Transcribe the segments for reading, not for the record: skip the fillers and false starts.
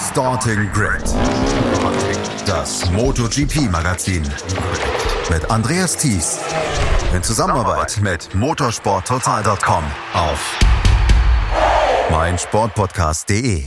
Starting Grid, das MotoGP-Magazin mit Andreas Thies in Zusammenarbeit mit motorsporttotal.com auf meinsportpodcast.de.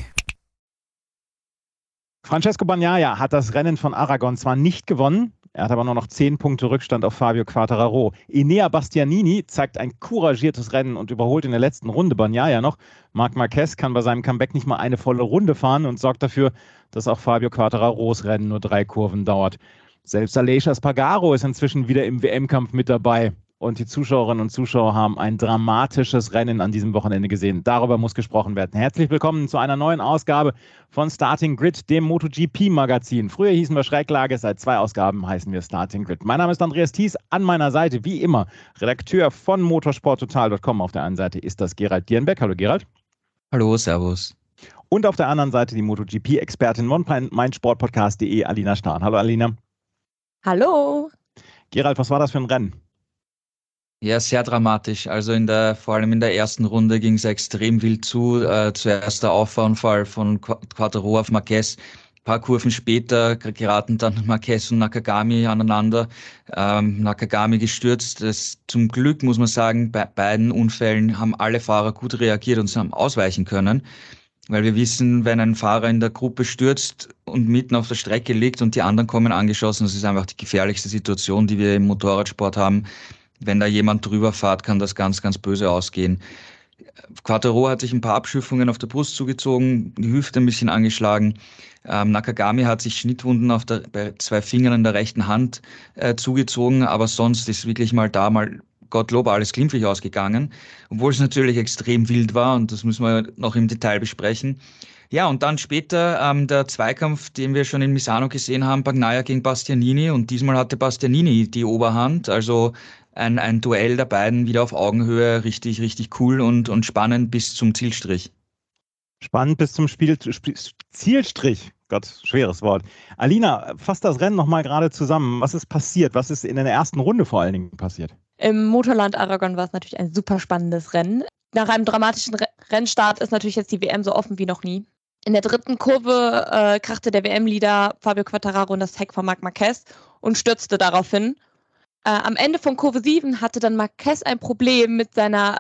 Francesco Bagnaia hat das Rennen von Aragon zwar nicht gewonnen, er hat aber nur noch 10 Punkte Rückstand auf Fabio Quartararo. Enea Bastianini zeigt ein couragiertes Rennen und überholt in der letzten Runde Bagnaia noch. Marc Marquez kann bei seinem Comeback nicht mal eine volle Runde fahren und sorgt dafür, dass auch Fabio Quartararos Rennen nur 3 Kurven dauert. Selbst Aleix Espargaro ist inzwischen wieder im WM-Kampf mit dabei. Und die Zuschauerinnen und Zuschauer haben ein dramatisches Rennen an diesem Wochenende gesehen. Darüber muss gesprochen werden. Herzlich willkommen zu einer neuen Ausgabe von Starting Grid, dem MotoGP-Magazin. Früher hießen wir Schräglage, seit 2 Ausgaben heißen wir Starting Grid. Mein Name ist Andreas Thies, an meiner Seite wie immer Redakteur von motorsporttotal.com. Auf der einen Seite ist das Gerald Dierenbeck. Hallo Gerald. Hallo, servus. Und auf der anderen Seite die MotoGP-Expertin von meinsportpodcast.de, Alina Starn. Hallo Alina. Hallo. Gerald, was war das für ein Rennen? Ja, sehr dramatisch. Also vor allem in der ersten Runde ging es extrem wild zu. Zuerst der Auffahrunfall von Quartararo auf Marquez. Ein paar Kurven später geraten dann Marquez und Nakagami aneinander. Nakagami gestürzt. Zum Glück muss man sagen, bei beiden Unfällen haben alle Fahrer gut reagiert und sie haben ausweichen können. Weil wir wissen, wenn ein Fahrer in der Gruppe stürzt und mitten auf der Strecke liegt und die anderen kommen angeschossen, das ist einfach die gefährlichste Situation, die wir im Motorradsport haben. Wenn da jemand drüber fährt, kann das ganz, ganz böse ausgehen. Quartararo hat sich ein paar Abschürfungen auf der Brust zugezogen, die Hüfte ein bisschen angeschlagen. Nakagami hat sich Schnittwunden bei 2 Fingern in der rechten Hand zugezogen, aber sonst ist wirklich mal Gottlob alles glimpflich ausgegangen, obwohl es natürlich extrem wild war und das müssen wir noch im Detail besprechen. Ja, und dann später der Zweikampf, den wir schon in Misano gesehen haben, Bagnaia gegen Bastianini, und diesmal hatte Bastianini die Oberhand, also ein Duell der beiden wieder auf Augenhöhe, richtig, richtig cool und spannend bis zum Zielstrich. Spannend bis zum Zielstrich. Gott, schweres Wort. Alina, fass das Rennen nochmal gerade zusammen. Was ist passiert? Was ist in der ersten Runde vor allen Dingen passiert? Im Motorland Aragon war es natürlich ein super spannendes Rennen. Nach einem dramatischen Rennstart ist natürlich jetzt die WM so offen wie noch nie. In der 3. Kurve krachte der WM-Leader Fabio Quartararo in das Heck von Marc Marquez und stürzte daraufhin. Am Ende von Kurve 7 hatte dann Marquez ein Problem mit seiner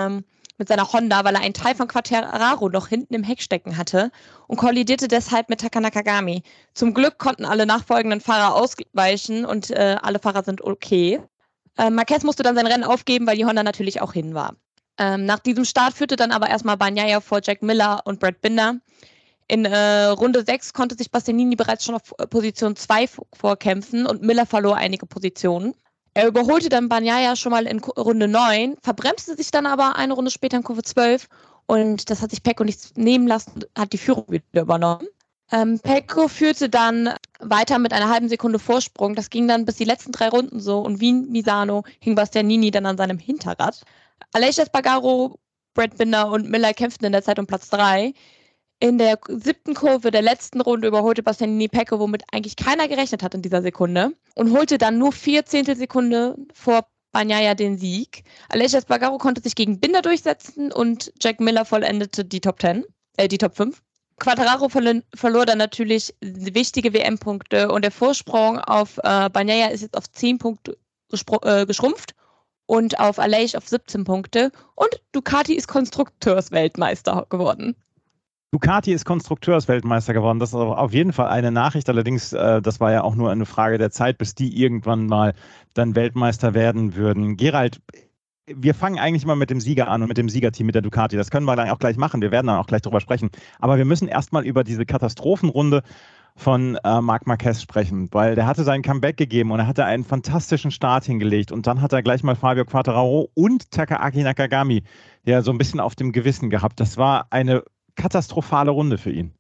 Honda, weil er einen Teil von Quartararo noch hinten im Heck stecken hatte und kollidierte deshalb mit Taka Nakagami. Zum Glück konnten alle nachfolgenden Fahrer ausweichen und alle Fahrer sind okay. Marquez musste dann sein Rennen aufgeben, weil die Honda natürlich auch hin war. Nach diesem Start führte dann aber erstmal Bagnaia vor Jack Miller und Brad Binder. In Runde 6 konnte sich Bastianini bereits schon auf Position 2 vorkämpfen und Miller verlor einige Positionen. Er überholte dann Bagnaia schon mal in Runde 9, verbremste sich dann aber eine Runde später in Kurve 12 und das hat sich Pecco nicht nehmen lassen, hat die Führung wieder übernommen. Pecco führte dann weiter mit einer halben Sekunde Vorsprung. Das ging dann bis die letzten 3 Runden so und wie in Misano hing Bastianini dann an seinem Hinterrad. Aleix Espargaro, Brad Binder und Miller kämpften in der Zeit um Platz 3. In der 7. Kurve der letzten Runde überholte Bastianini Pecco, womit eigentlich keiner gerechnet hat in dieser Sekunde, und holte dann nur 4 Zehntelsekunde vor Bagnaia den Sieg. Aleix Espargaro konnte sich gegen Binder durchsetzen und Jack Miller vollendete die Top 5. Quartararo verlor dann natürlich wichtige WM-Punkte und der Vorsprung auf Bagnaia ist jetzt auf 10 Punkte geschrumpft und auf Aleix auf 17 Punkte und Ducati ist Konstrukteursweltmeister geworden. Ducati ist Konstrukteursweltmeister geworden. Das ist auf jeden Fall eine Nachricht. Allerdings, das war ja auch nur eine Frage der Zeit, bis die irgendwann mal dann Weltmeister werden würden. Gerald, wir fangen eigentlich mal mit dem Sieger an und mit dem Siegerteam, mit der Ducati. Das können wir dann auch gleich machen. Wir werden dann auch gleich drüber sprechen. Aber wir müssen erstmal über diese Katastrophenrunde von Marc Marquez sprechen, weil der hatte sein Comeback gegeben und er hatte einen fantastischen Start hingelegt und dann hat er gleich mal Fabio Quartararo und Takaaki Nakagami ja so ein bisschen auf dem Gewissen gehabt. Das war eine katastrophale Runde für ihn.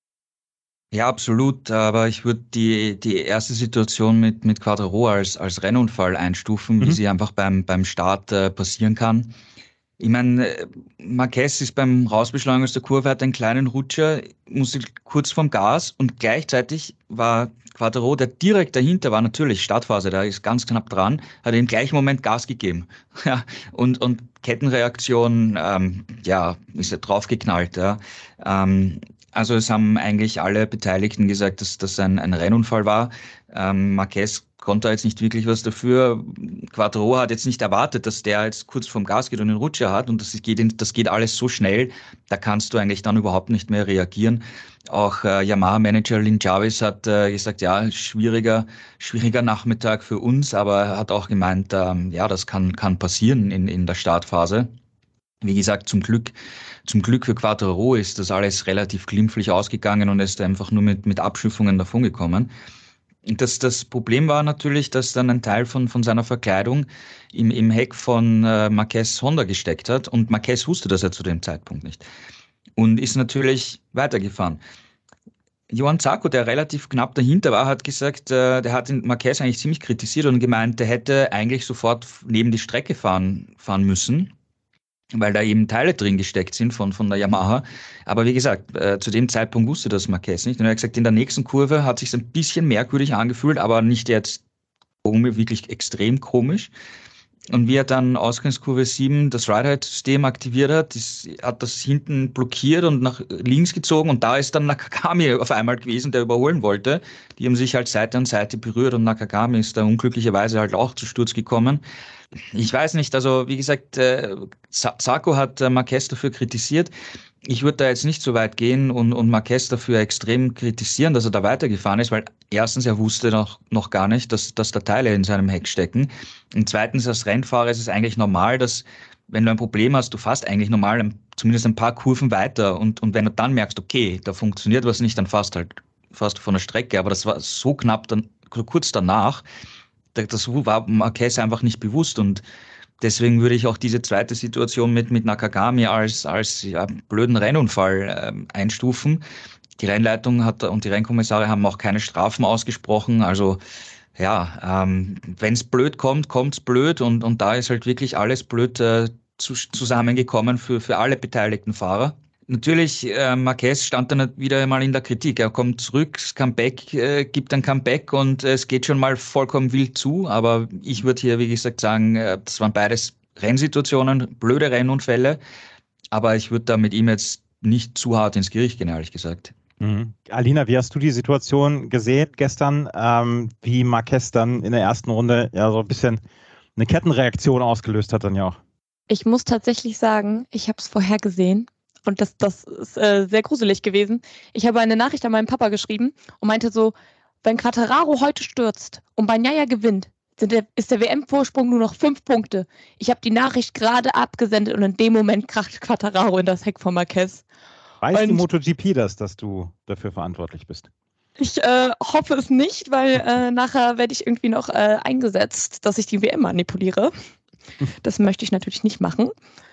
Ja, absolut. Aber ich würde die erste Situation mit Quartararo als Rennunfall einstufen, wie sie einfach beim Start passieren kann. Ich meine, Marquez ist beim Rausbeschleunigen aus der Kurve, hat einen kleinen Rutscher, musste kurz vom Gas und gleichzeitig war Quartararo, der direkt dahinter war, natürlich Startphase, da ist ganz knapp dran, hat im gleichen Moment Gas gegeben. Ja, und Kettenreaktion, ist er draufgeknallt. Ja. Also es haben eigentlich alle Beteiligten gesagt, dass das ein Rennunfall war. Marquez konnte jetzt nicht wirklich was dafür. Quattro hat jetzt nicht erwartet, dass der jetzt kurz vorm Gas geht und einen Rutscher hat. Und das geht alles so schnell, da kannst du eigentlich dann überhaupt nicht mehr reagieren. Auch Yamaha-Manager Lin Jarvis hat gesagt, ja, schwieriger Nachmittag für uns, aber er hat auch gemeint, ja, das kann passieren in der Startphase. Wie gesagt, zum Glück für Quattro ist das alles relativ glimpflich ausgegangen und er ist einfach nur mit Abschiffungen davongekommen. Das Problem war natürlich, dass dann ein Teil von seiner Verkleidung im Heck von Marquez Honda gesteckt hat und Marquez wusste das ja zu dem Zeitpunkt nicht und ist natürlich weitergefahren. Johann Zarco, der relativ knapp dahinter war, hat gesagt, der hat den Marquez eigentlich ziemlich kritisiert und gemeint, der hätte eigentlich sofort neben die Strecke fahren müssen, weil da eben Teile drin gesteckt sind von der Yamaha. Aber wie gesagt, zu dem Zeitpunkt wusste das Marquez nicht. Und er hat gesagt, in der nächsten Kurve hat es sich ein bisschen merkwürdig angefühlt, aber nicht jetzt wirklich extrem komisch. Und wie er dann Ausgangskurve 7 das Ride-Height-System aktiviert hat das hinten blockiert und nach links gezogen und da ist dann Nakagami auf einmal gewesen, der überholen wollte. Die haben sich halt Seite an Seite berührt und Nakagami ist da unglücklicherweise halt auch zu Sturz gekommen. Ich weiß nicht, also wie gesagt, Zarco hat Marquez dafür kritisiert. Ich würde da jetzt nicht so weit gehen und Marquez dafür extrem kritisieren, dass er da weitergefahren ist, weil erstens, er wusste noch gar nicht, dass da Teile in seinem Heck stecken. Und zweitens, als Rennfahrer ist es eigentlich normal, dass, wenn du ein Problem hast, du fährst eigentlich normal zumindest ein paar Kurven weiter und wenn du dann merkst, okay, da funktioniert was nicht, dann fährst du von der Strecke. Aber das war so knapp, dann so kurz danach, das war Marquez einfach nicht bewusst und deswegen würde ich auch diese zweite Situation mit Nakagami als blöden Rennunfall einstufen. Die Rennleitung und die Rennkommissare haben auch keine Strafen ausgesprochen. Also ja, wenn es blöd kommt, kommt's blöd und da ist halt wirklich alles blöd zusammengekommen für alle beteiligten Fahrer. Natürlich, Marquez stand dann wieder mal in der Kritik. Er kommt zurück, das Comeback, gibt ein Comeback und es geht schon mal vollkommen wild zu. Aber ich würde hier, wie gesagt, sagen, das waren beides Rennsituationen, blöde Rennunfälle. Aber ich würde da mit ihm jetzt nicht zu hart ins Gericht gehen, ehrlich gesagt. Mhm. Alina, wie hast du die Situation gesehen gestern, wie Marquez dann in der ersten Runde ja so ein bisschen eine Kettenreaktion ausgelöst hat dann ja auch? Ich muss tatsächlich sagen, ich habe es vorher gesehen. Und das ist sehr gruselig gewesen. Ich habe eine Nachricht an meinen Papa geschrieben und meinte so, wenn Quartararo heute stürzt und Bagnaia gewinnt, ist der WM-Vorsprung nur noch 5 Punkte. Ich habe die Nachricht gerade abgesendet und in dem Moment kracht Quartararo in das Heck von Marquez. Weiß die MotoGP das, dass du dafür verantwortlich bist? Ich hoffe es nicht, weil nachher werde ich irgendwie noch eingesetzt, dass ich die WM manipuliere. Das möchte ich natürlich nicht machen.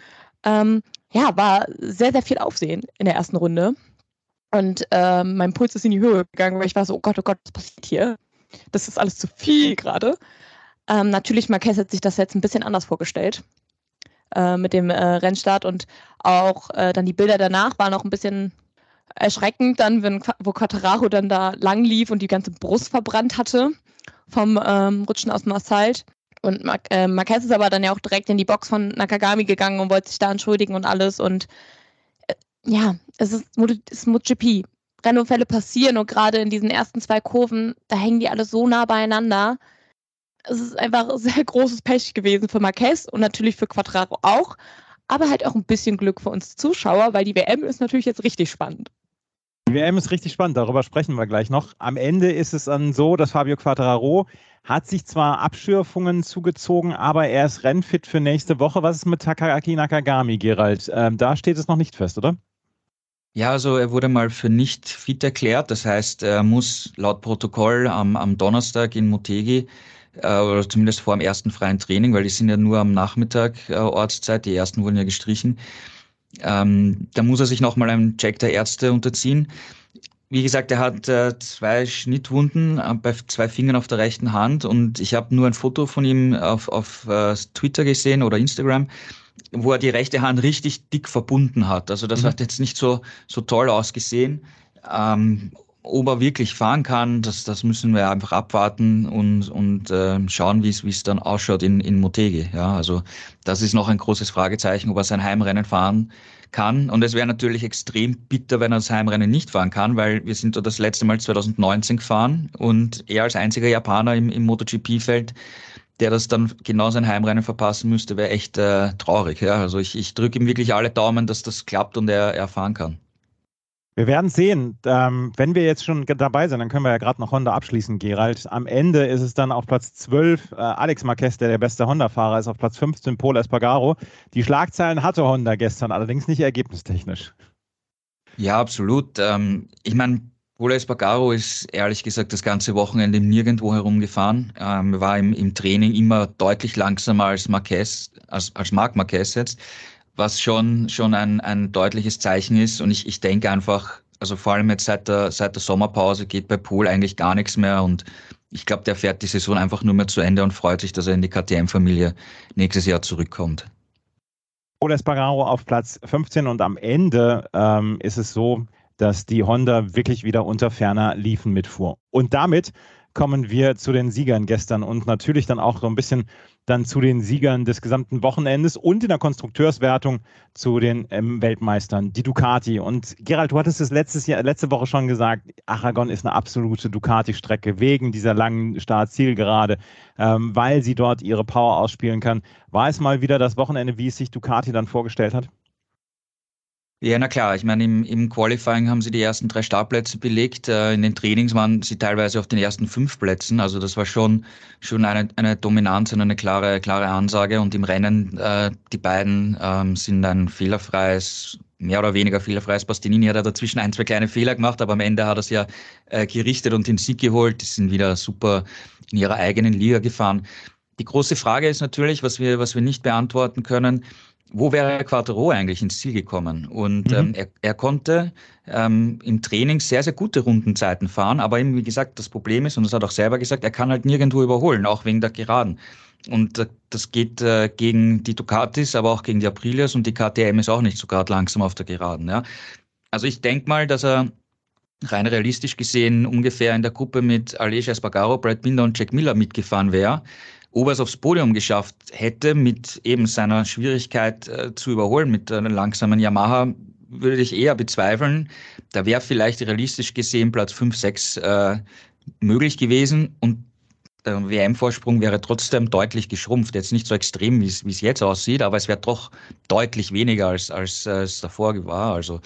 Ja, war sehr, sehr viel Aufsehen in der ersten Runde. Und mein Puls ist in die Höhe gegangen, weil ich war so, oh Gott, was passiert hier? Das ist alles zu viel gerade. Natürlich, Marquez hat sich das jetzt ein bisschen anders vorgestellt mit dem Rennstart und auch dann die Bilder danach waren auch ein bisschen erschreckend, dann, wo Quartararo dann da lang lief und die ganze Brust verbrannt hatte vom Rutschen aus dem Asphalt. Und Marquez ist aber dann ja auch direkt in die Box von Nakagami gegangen und wollte sich da entschuldigen und alles. Und ja, es ist MotoGP. Rennunfälle passieren und gerade in diesen ersten 2 Kurven, da hängen die alle so nah beieinander. Es ist einfach sehr großes Pech gewesen für Marquez und natürlich für Quartararo auch. Aber halt auch ein bisschen Glück für uns Zuschauer, weil die WM ist natürlich jetzt richtig spannend. Die WM ist richtig spannend, darüber sprechen wir gleich noch. Am Ende ist es dann so, dass Fabio Quartararo hat sich zwar Abschürfungen zugezogen, aber er ist rennfit für nächste Woche. Was ist mit Takaki Nakagami, Gerald? Da steht es noch nicht fest, oder? Ja, also er wurde mal für nicht fit erklärt. Das heißt, er muss laut Protokoll am Donnerstag in Motegi oder zumindest vor dem ersten freien Training, weil die sind ja nur am Nachmittag Ortszeit, die ersten wurden ja gestrichen. Da muss er sich nochmal einem Check der Ärzte unterziehen. Wie gesagt, er hat 2 Schnittwunden bei 2 Fingern auf der rechten Hand und ich habe nur ein Foto von ihm auf Twitter gesehen oder Instagram, wo er die rechte Hand richtig dick verbunden hat. Also das hat jetzt nicht so toll ausgesehen. ob er wirklich fahren kann, das müssen wir einfach abwarten und schauen, wie es dann ausschaut in Motegi. Ja, also das ist noch ein großes Fragezeichen, ob er sein Heimrennen fahren kann. Und es wäre natürlich extrem bitter, wenn er das Heimrennen nicht fahren kann, weil wir sind da das letzte Mal 2019 gefahren und er als einziger Japaner im MotoGP-Feld, der das dann genau sein Heimrennen verpassen müsste, wäre echt traurig. Ja? Also ich drücke ihm wirklich alle Daumen, dass das klappt und er fahren kann. Wir werden sehen. Wenn wir jetzt schon dabei sind, dann können wir ja gerade noch Honda abschließen, Gerald. Am Ende ist es dann auf Platz 12 Alex Marquez, der beste Honda-Fahrer ist, auf Platz 15 Pol Espargaro. Die Schlagzeilen hatte Honda gestern, allerdings nicht ergebnistechnisch. Ja, absolut. Ich meine, Pol Espargaro ist ehrlich gesagt das ganze Wochenende nirgendwo herumgefahren. Er war im Training immer deutlich langsamer als Marquez, als Marc Marquez jetzt, was schon ein deutliches Zeichen ist. Und ich denke einfach, also vor allem jetzt seit der Sommerpause geht bei Pol eigentlich gar nichts mehr. Und ich glaube, der fährt die Saison einfach nur mehr zu Ende und freut sich, dass er in die KTM-Familie nächstes Jahr zurückkommt. Pol Espargaro auf Platz 15 und am Ende ist es so, dass die Honda wirklich wieder unter ferner Liefen mitfuhr. Und damit kommen wir zu den Siegern gestern und natürlich dann auch so ein bisschen dann zu den Siegern des gesamten Wochenendes und in der Konstrukteurswertung zu den Weltmeistern, die Ducati. Und Gerald, du hattest es letzte Woche schon gesagt, Aragon ist eine absolute Ducati-Strecke wegen dieser langen Start-Zielgerade, weil sie dort ihre Power ausspielen kann. War es mal wieder das Wochenende, wie es sich Ducati dann vorgestellt hat? Ja, na klar. Ich meine, im Qualifying haben sie die ersten 3 Startplätze belegt. In den Trainings waren sie teilweise auf den ersten 5 Plätzen. Also das war schon eine Dominanz und eine klare Ansage. Und im Rennen, die beiden sind ein mehr oder weniger fehlerfreies. Bastianini hat dazwischen 1, 2 kleine Fehler gemacht, aber am Ende hat er es ja gerichtet und den Sieg geholt. Die sind wieder super in ihrer eigenen Liga gefahren. Die große Frage ist natürlich, was wir nicht beantworten können: Wo wäre Quartararo eigentlich ins Ziel gekommen? Und er konnte im Training sehr, sehr gute Rundenzeiten fahren, aber eben, wie gesagt, das Problem ist, und das hat er auch selber gesagt, er kann halt nirgendwo überholen, auch wegen der Geraden. Und das geht gegen die Ducatis, aber auch gegen die Aprilias, und die KTM ist auch nicht so gerade langsam auf der Geraden. Ja. Also ich denke mal, dass er rein realistisch gesehen ungefähr in der Gruppe mit Aleix Espargaro, Brad Binder und Jack Miller mitgefahren wäre. Ob er es aufs Podium geschafft hätte, mit eben seiner Schwierigkeit zu überholen, mit einer langsamen Yamaha, würde ich eher bezweifeln. Da wäre vielleicht realistisch gesehen Platz 5, 6 möglich gewesen, und der WM-Vorsprung wäre trotzdem deutlich geschrumpft. Jetzt nicht so extrem, wie es jetzt aussieht, aber es wäre doch deutlich weniger als es davor war. Also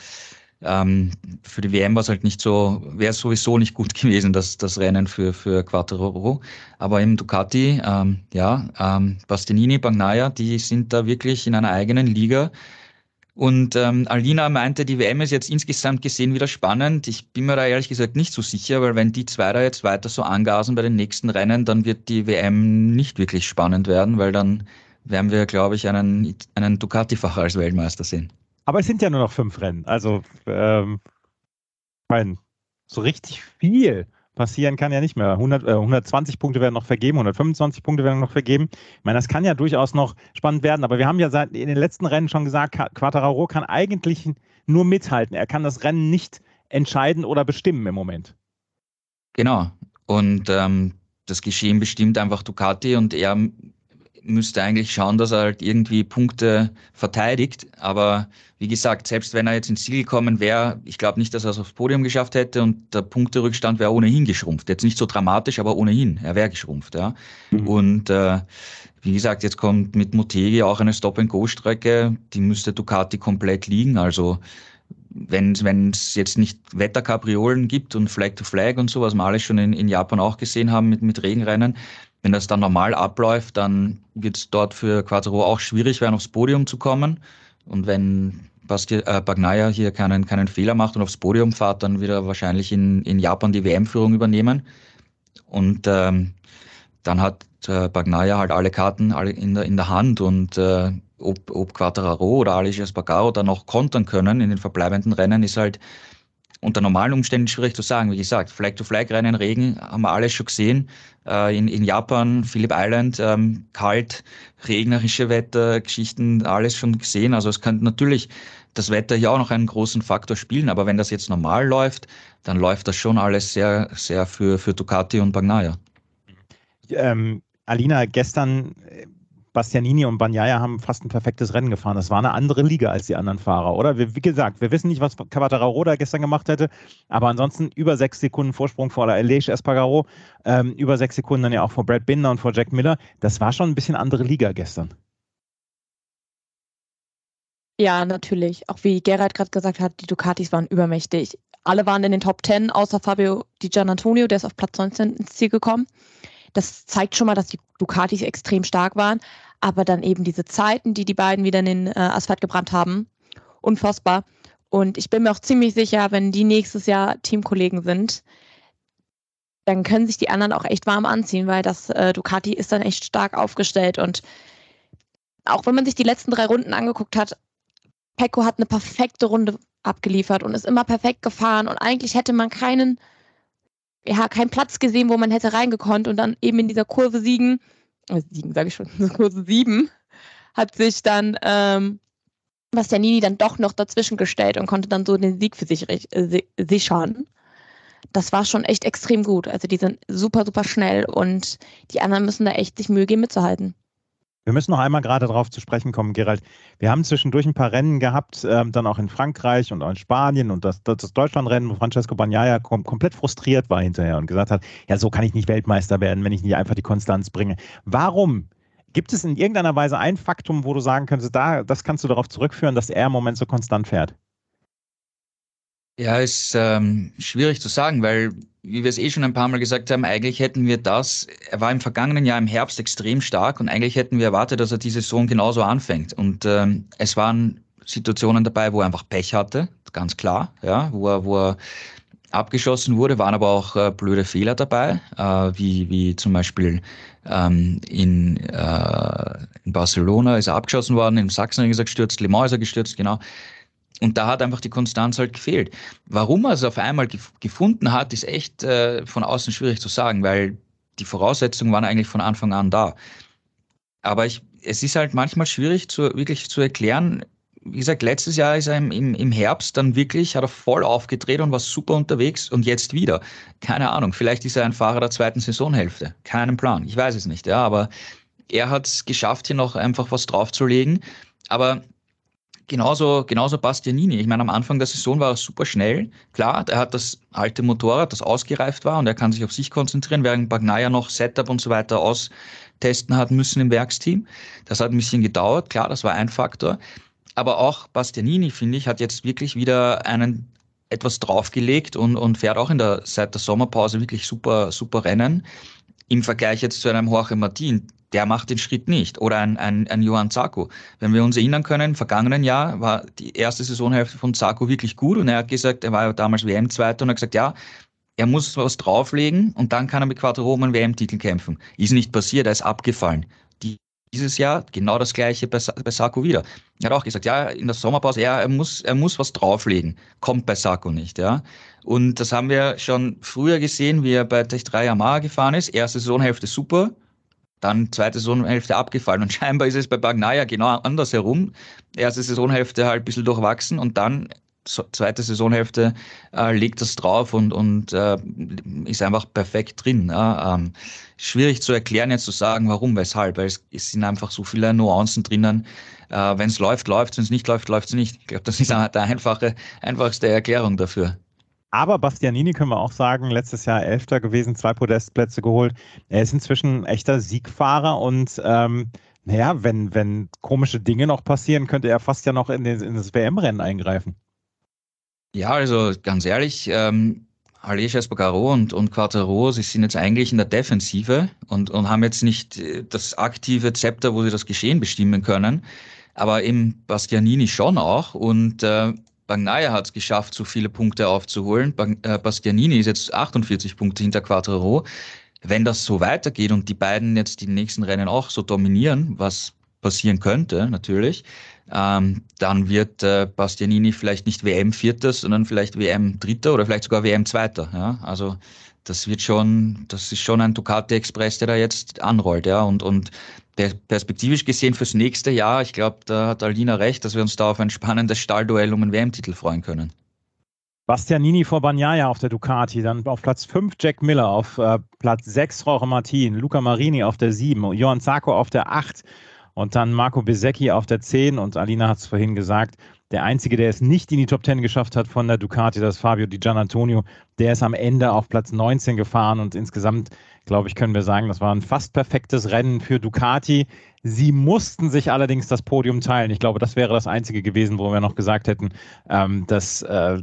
für die WM war es halt nicht so, wäre es sowieso nicht gut gewesen, das Rennen für Quartararo. Aber im Ducati, Bastianini, Bagnaia, die sind da wirklich in einer eigenen Liga. Und Alina meinte, die WM ist jetzt insgesamt gesehen wieder spannend. Ich bin mir da ehrlich gesagt nicht so sicher, weil wenn die zwei da jetzt weiter so angasen bei den nächsten Rennen, dann wird die WM nicht wirklich spannend werden, weil dann werden wir, glaube ich, einen Ducati-Fahrer als Weltmeister sehen. Aber es sind ja nur noch 5 Rennen. Also, so richtig viel passieren kann ja nicht mehr. 120 Punkte werden noch vergeben, 125 Punkte werden noch vergeben. Ich meine, das kann ja durchaus noch spannend werden. Aber wir haben ja in den letzten Rennen schon gesagt, Quartararo kann eigentlich nur mithalten. Er kann das Rennen nicht entscheiden oder bestimmen im Moment. Genau. Und das Geschehen bestimmt einfach Ducati, und er müsste eigentlich schauen, dass er halt irgendwie Punkte verteidigt. Aber wie gesagt, selbst wenn er jetzt ins Ziel gekommen wäre, ich glaube nicht, dass er es aufs Podium geschafft hätte, und der Punkterückstand wäre ohnehin geschrumpft. Jetzt nicht so dramatisch, aber ohnehin. Er wäre geschrumpft. Ja. Und wie gesagt, jetzt kommt mit Motegi auch eine Stop-and-Go-Strecke. Die müsste Ducati komplett liegen. Also wenn es jetzt nicht Wetterkapriolen gibt und Flag-to-Flag und so, was wir alles schon in Japan auch gesehen haben mit Regenrennen, wenn das dann normal abläuft, dann wird es dort für Quartararo auch schwierig werden, aufs Podium zu kommen. Und wenn Bagnaia hier keinen Fehler macht und aufs Podium fährt, dann wird er wahrscheinlich in Japan die WM-Führung übernehmen. Und dann hat Bagnaia halt alle Karten in der Hand, und ob Quartararo oder Aleix Espargaro dann noch kontern können in den verbleibenden Rennen, ist halt unter normalen Umständen schwierig zu sagen. Wie gesagt, Flag-to-Flag-Rennen, Regen, haben wir alles schon gesehen. In Japan, Phillip Island, kalt, regnerische Wettergeschichten, alles schon gesehen. Also es könnte natürlich das Wetter hier auch noch einen großen Faktor spielen, aber wenn das jetzt normal läuft, dann läuft das schon alles sehr, sehr für Ducati und Bagnaia. Alina, gestern Bastianini und Bagnaia haben fast ein perfektes Rennen gefahren. Das war eine andere Liga als die anderen Fahrer, oder? Wie gesagt, wir wissen nicht, was Quartararo da gestern gemacht hätte, aber ansonsten über 6 Sekunden Vorsprung vor Aleix Espargaro, über 6 Sekunden dann ja auch vor Brad Binder und vor Jack Miller. Das war schon ein bisschen andere Liga gestern. Ja, natürlich. Auch wie Gerald gerade gesagt hat, die Ducatis waren übermächtig. Alle waren in den Top 10, außer Fabio Di Giannantonio, der ist auf Platz 19 ins Ziel gekommen. Das zeigt schon mal, dass die Ducatis extrem stark waren. Aber dann eben diese Zeiten, die beiden wieder in den Asphalt gebrannt haben, unfassbar. Und ich bin mir auch ziemlich sicher, wenn die nächstes Jahr Teamkollegen sind, dann können sich die anderen auch echt warm anziehen, weil das Ducati ist dann echt stark aufgestellt. Und auch wenn man sich die letzten 3 Runden angeguckt hat, Pecco hat eine perfekte Runde abgeliefert und ist immer perfekt gefahren. Und eigentlich hätte man keinen Platz gesehen, wo man hätte reingekonnt und dann eben in dieser Kurve Kurve 7, hat sich dann Bastianini dann doch noch dazwischen gestellt und konnte dann so den Sieg für sich sichern. Das war schon echt extrem gut. Also die sind super, super schnell und die anderen müssen da echt sich Mühe geben, mitzuhalten. Wir müssen noch einmal gerade darauf zu sprechen kommen, Gerald. Wir haben zwischendurch ein paar Rennen gehabt, dann auch in Frankreich und auch in Spanien und das Deutschlandrennen, wo Francesco Bagnaia komplett frustriert war hinterher und gesagt hat, ja, so kann ich nicht Weltmeister werden, wenn ich nicht einfach die Konstanz bringe. Warum? Gibt es in irgendeiner Weise ein Faktum, wo du sagen könntest, das kannst du darauf zurückführen, dass er im Moment so konstant fährt? Ja, ist schwierig zu sagen, weil, wie wir es schon ein paar Mal gesagt haben, eigentlich hätten wir er war im vergangenen Jahr im Herbst extrem stark und eigentlich hätten wir erwartet, dass er die Saison genauso anfängt. Und es waren Situationen dabei, wo er einfach Pech hatte, ganz klar, ja, wo er abgeschossen wurde, waren aber auch blöde Fehler dabei, wie zum Beispiel in Barcelona ist er abgeschossen worden, in Sachsen ist er gestürzt, Le Mans ist er gestürzt, genau. Und da hat einfach die Konstanz halt gefehlt. Warum er es auf einmal gefunden hat, ist echt von außen schwierig zu sagen, weil die Voraussetzungen waren eigentlich von Anfang an da. Aber es ist halt manchmal schwierig wirklich zu erklären. Wie gesagt, letztes Jahr ist er im Herbst dann wirklich, hat er voll aufgedreht und war super unterwegs und jetzt wieder. Keine Ahnung, vielleicht ist er ein Fahrer der zweiten Saisonhälfte. Keinen Plan, ich weiß es nicht. Ja, aber er hat es geschafft, hier noch einfach was draufzulegen. Aber Genauso Bastianini. Ich meine, am Anfang der Saison war er super schnell. Klar, er hat das alte Motorrad, das ausgereift war und er kann sich auf sich konzentrieren, während Bagnaia noch Setup und so weiter austesten hat müssen im Werksteam. Das hat ein bisschen gedauert. Klar, das war ein Faktor. Aber auch Bastianini, finde ich, hat jetzt wirklich wieder etwas draufgelegt und fährt auch seit der Sommerpause wirklich super, super Rennen. Im Vergleich jetzt zu einem Jorge Martin, der macht den Schritt nicht. Oder ein Johann Zarco. Wenn wir uns erinnern können, im vergangenen Jahr war die erste Saisonhälfte von Zarco wirklich gut und er hat gesagt, er war ja damals WM-Zweiter und er hat gesagt, ja, er muss was drauflegen und dann kann er mit Quartararo um einen WM-Titel kämpfen. Ist nicht passiert, er ist abgefallen. Dieses Jahr genau das Gleiche bei Zarco wieder. Er hat auch gesagt, ja, in der Sommerpause, ja, er muss was drauflegen. Kommt bei Zarco nicht, ja. Und das haben wir schon früher gesehen, wie er bei Tech 3 Yamaha gefahren ist. Erste Saisonhälfte super, dann zweite Saisonhälfte abgefallen. Und scheinbar ist es bei Bagnaia genau andersherum. Erste Saisonhälfte halt ein bisschen durchwachsen und dann zweite Saisonhälfte legt das drauf und ist einfach perfekt drin. Schwierig zu erklären, jetzt zu sagen, warum, weshalb, weil es sind einfach so viele Nuancen drinnen. Wenn es läuft, läuft es, wenn es nicht läuft, läuft es nicht. Ich glaube, das ist die einfachste Erklärung dafür. Aber Bastianini können wir auch sagen, letztes Jahr 11. gewesen, 2 Podestplätze geholt. Er ist inzwischen ein echter Siegfahrer und wenn komische Dinge noch passieren, könnte er fast ja noch in das WM-Rennen eingreifen. Ja, also ganz ehrlich, Aleix Espargaro und Quartararo, sie sind jetzt eigentlich in der Defensive und haben jetzt nicht das aktive Zepter, wo sie das Geschehen bestimmen können. Aber eben Bastianini schon auch und Bagnaia hat es geschafft, so viele Punkte aufzuholen. Bastianini ist jetzt 48 Punkte hinter Quartararo. Wenn das so weitergeht und die beiden jetzt die nächsten Rennen auch so dominieren, was passieren könnte natürlich, dann wird Bastianini vielleicht nicht WM-Vierter, sondern vielleicht WM-Dritter oder vielleicht sogar WM-Zweiter. Ja? Also das ist schon ein Ducati Express, der da jetzt anrollt. Ja? Und perspektivisch gesehen fürs nächste Jahr, ich glaube, da hat Alina recht, dass wir uns da auf ein spannendes Stallduell um einen WM-Titel freuen können. Bastianini vor Bagnaia auf der Ducati, dann auf Platz 5 Jack Miller, auf Platz 6 Jorge Martin, Luca Marini auf der 7, Johann Zarco auf der 8 und dann Marco Bezzecchi auf der 10 und Alina hat es vorhin gesagt, der Einzige, der es nicht in die Top 10 geschafft hat von der Ducati, das ist Fabio Di Giannantonio, der ist am Ende auf Platz 19 gefahren und insgesamt, glaube ich, können wir sagen, das war ein fast perfektes Rennen für Ducati. Sie mussten sich allerdings das Podium teilen. Ich glaube, das wäre das Einzige gewesen, wo wir noch gesagt hätten, dass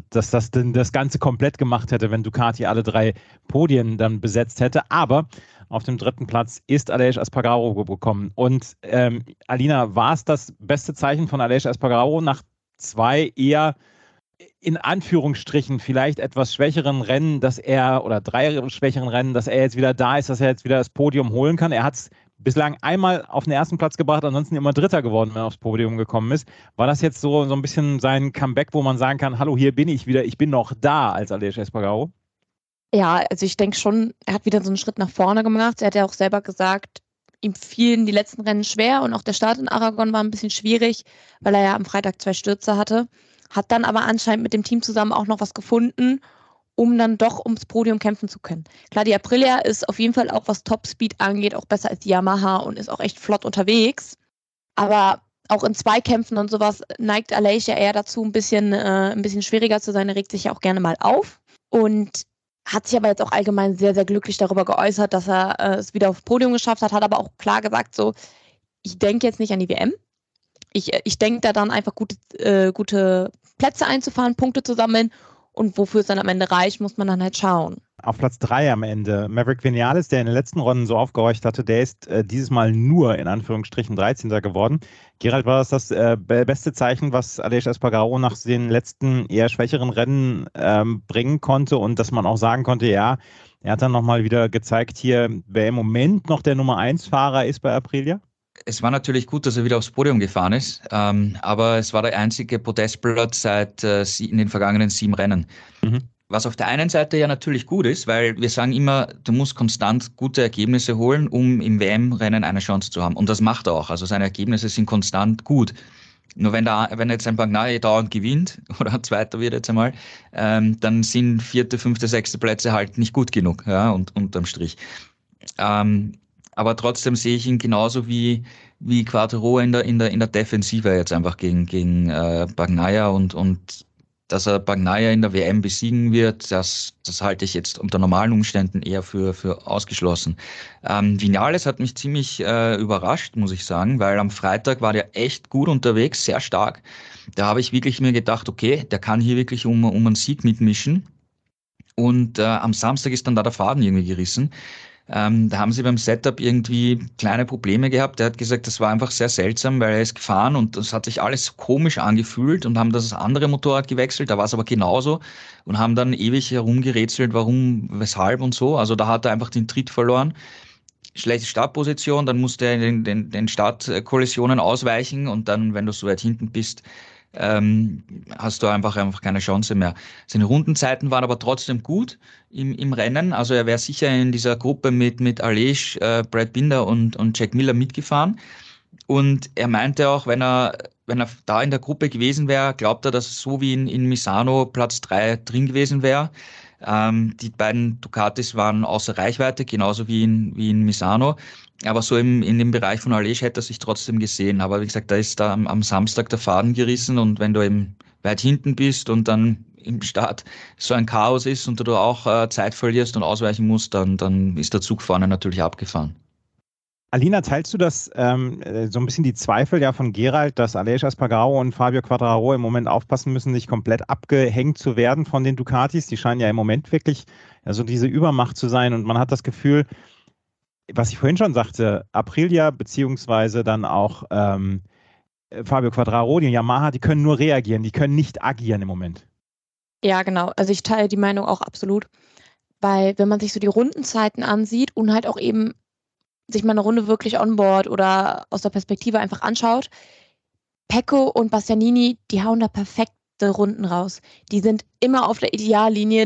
das Ganze komplett gemacht hätte, wenn Ducati alle 3 Podien dann besetzt hätte. Aber auf dem 3. Platz ist Aleix Espargaro gekommen. Und Alina, war es das beste Zeichen von Aleix Espargaro nach 2 eher in Anführungsstrichen vielleicht etwas schwächeren Rennen, oder 3 schwächeren Rennen, dass er jetzt wieder da ist, dass er jetzt wieder das Podium holen kann? Er hat es bislang einmal auf den 1. Platz gebracht, ansonsten immer Dritter geworden, wenn er aufs Podium gekommen ist. War das jetzt so ein bisschen sein Comeback, wo man sagen kann, hallo, hier bin ich wieder, ich bin noch da als Aleix Espargaro? Ja, also ich denke schon, er hat wieder so einen Schritt nach vorne gemacht. Er hat ja auch selber gesagt, ihm fielen die letzten Rennen schwer und auch der Start in Aragon war ein bisschen schwierig, weil er ja am Freitag 2 Stürze hatte. Hat dann aber anscheinend mit dem Team zusammen auch noch was gefunden, um dann doch ums Podium kämpfen zu können. Klar, die Aprilia ist auf jeden Fall auch, was Topspeed angeht, auch besser als die Yamaha und ist auch echt flott unterwegs. Aber auch in Zweikämpfen und sowas neigt Aleix ja eher dazu, ein bisschen schwieriger zu sein. Er regt sich ja auch gerne mal auf und hat sich aber jetzt auch allgemein sehr, sehr glücklich darüber geäußert, dass er es wieder aufs Podium geschafft hat aber auch klar gesagt, so, ich denke jetzt nicht an die WM. Ich denke da dann einfach gute Plätze einzufahren, Punkte zu sammeln und wofür es dann am Ende reicht, muss man dann halt schauen. Auf Platz 3 am Ende, Maverick Vinales, der in den letzten Runden so aufgehorcht hatte, der ist dieses Mal nur in Anführungsstrichen 13. geworden. Gerald, war das beste Zeichen, was Aleix Espargaro nach den letzten eher schwächeren Rennen bringen konnte und dass man auch sagen konnte, ja, er hat dann nochmal wieder gezeigt hier, wer im Moment noch der Nummer 1-Fahrer ist bei Aprilia? Es war natürlich gut, dass er wieder aufs Podium gefahren ist, aber es war der einzige Podestplatz seit in den vergangenen 7 Rennen. Mhm. Was auf der einen Seite ja natürlich gut ist, weil wir sagen immer, du musst konstant gute Ergebnisse holen, um im WM-Rennen eine Chance zu haben. Und das macht er auch. Also seine Ergebnisse sind konstant gut. Nur wenn jetzt ein Bagnaia dauernd gewinnt oder Zweiter wird jetzt einmal, dann sind 4., 5., 6. Plätze halt nicht gut genug, ja, und unterm Strich. Aber trotzdem sehe ich ihn genauso wie Quartaro in der Defensive jetzt einfach gegen Bagnaia und dass er Bagnaia in der WM besiegen wird, das halte ich jetzt unter normalen Umständen eher für ausgeschlossen. Vinales hat mich ziemlich überrascht, muss ich sagen, weil am Freitag war der echt gut unterwegs, sehr stark. Da habe ich wirklich mir gedacht, okay, der kann hier wirklich um einen Sieg mitmischen. Und am Samstag ist dann da der Faden irgendwie gerissen. Da haben sie beim Setup irgendwie kleine Probleme gehabt. Er hat gesagt, das war einfach sehr seltsam, weil er ist gefahren und das hat sich alles komisch angefühlt und haben das andere Motorrad gewechselt. Da war es aber genauso und haben dann ewig herumgerätselt, warum, weshalb und so. Also da hat er einfach den Tritt verloren. Schlechte Startposition, dann musste er den Startkollisionen ausweichen und dann, wenn du so weit hinten bist, hast du einfach keine Chance mehr. Seine Rundenzeiten waren aber trotzdem gut im Rennen. Also er wäre sicher in dieser Gruppe mit Aleix, Brad Binder und Jack Miller mitgefahren. Und er meinte auch, wenn er da in der Gruppe gewesen wäre, glaubt er, dass es so wie in Misano Platz 3 drin gewesen wäre. Die beiden Ducatis waren außer Reichweite, genauso wie in Misano. Aber so in dem Bereich von Aleix hätte er sich trotzdem gesehen. Aber wie gesagt, da ist da am Samstag der Faden gerissen und wenn du eben weit hinten bist und dann im Start so ein Chaos ist und du auch Zeit verlierst und ausweichen musst, dann ist der Zug vorne natürlich abgefahren. Alina, teilst du das so ein bisschen die Zweifel ja von Gerald, dass Aleix Espargaro und Fabio Quartararo im Moment aufpassen müssen, nicht komplett abgehängt zu werden von den Ducatis? Die scheinen ja im Moment wirklich so diese Übermacht zu sein und man hat das Gefühl, was ich vorhin schon sagte, Aprilia beziehungsweise dann auch Fabio Quartararo, die Yamaha, die können nur reagieren, die können nicht agieren im Moment. Ja, genau. Also ich teile die Meinung auch absolut, weil wenn man sich so die Rundenzeiten ansieht und halt auch eben sich mal eine Runde wirklich onboard oder aus der Perspektive einfach anschaut, Pecco und Bastianini, die hauen da perfekte Runden raus. Die sind immer auf der Ideallinie,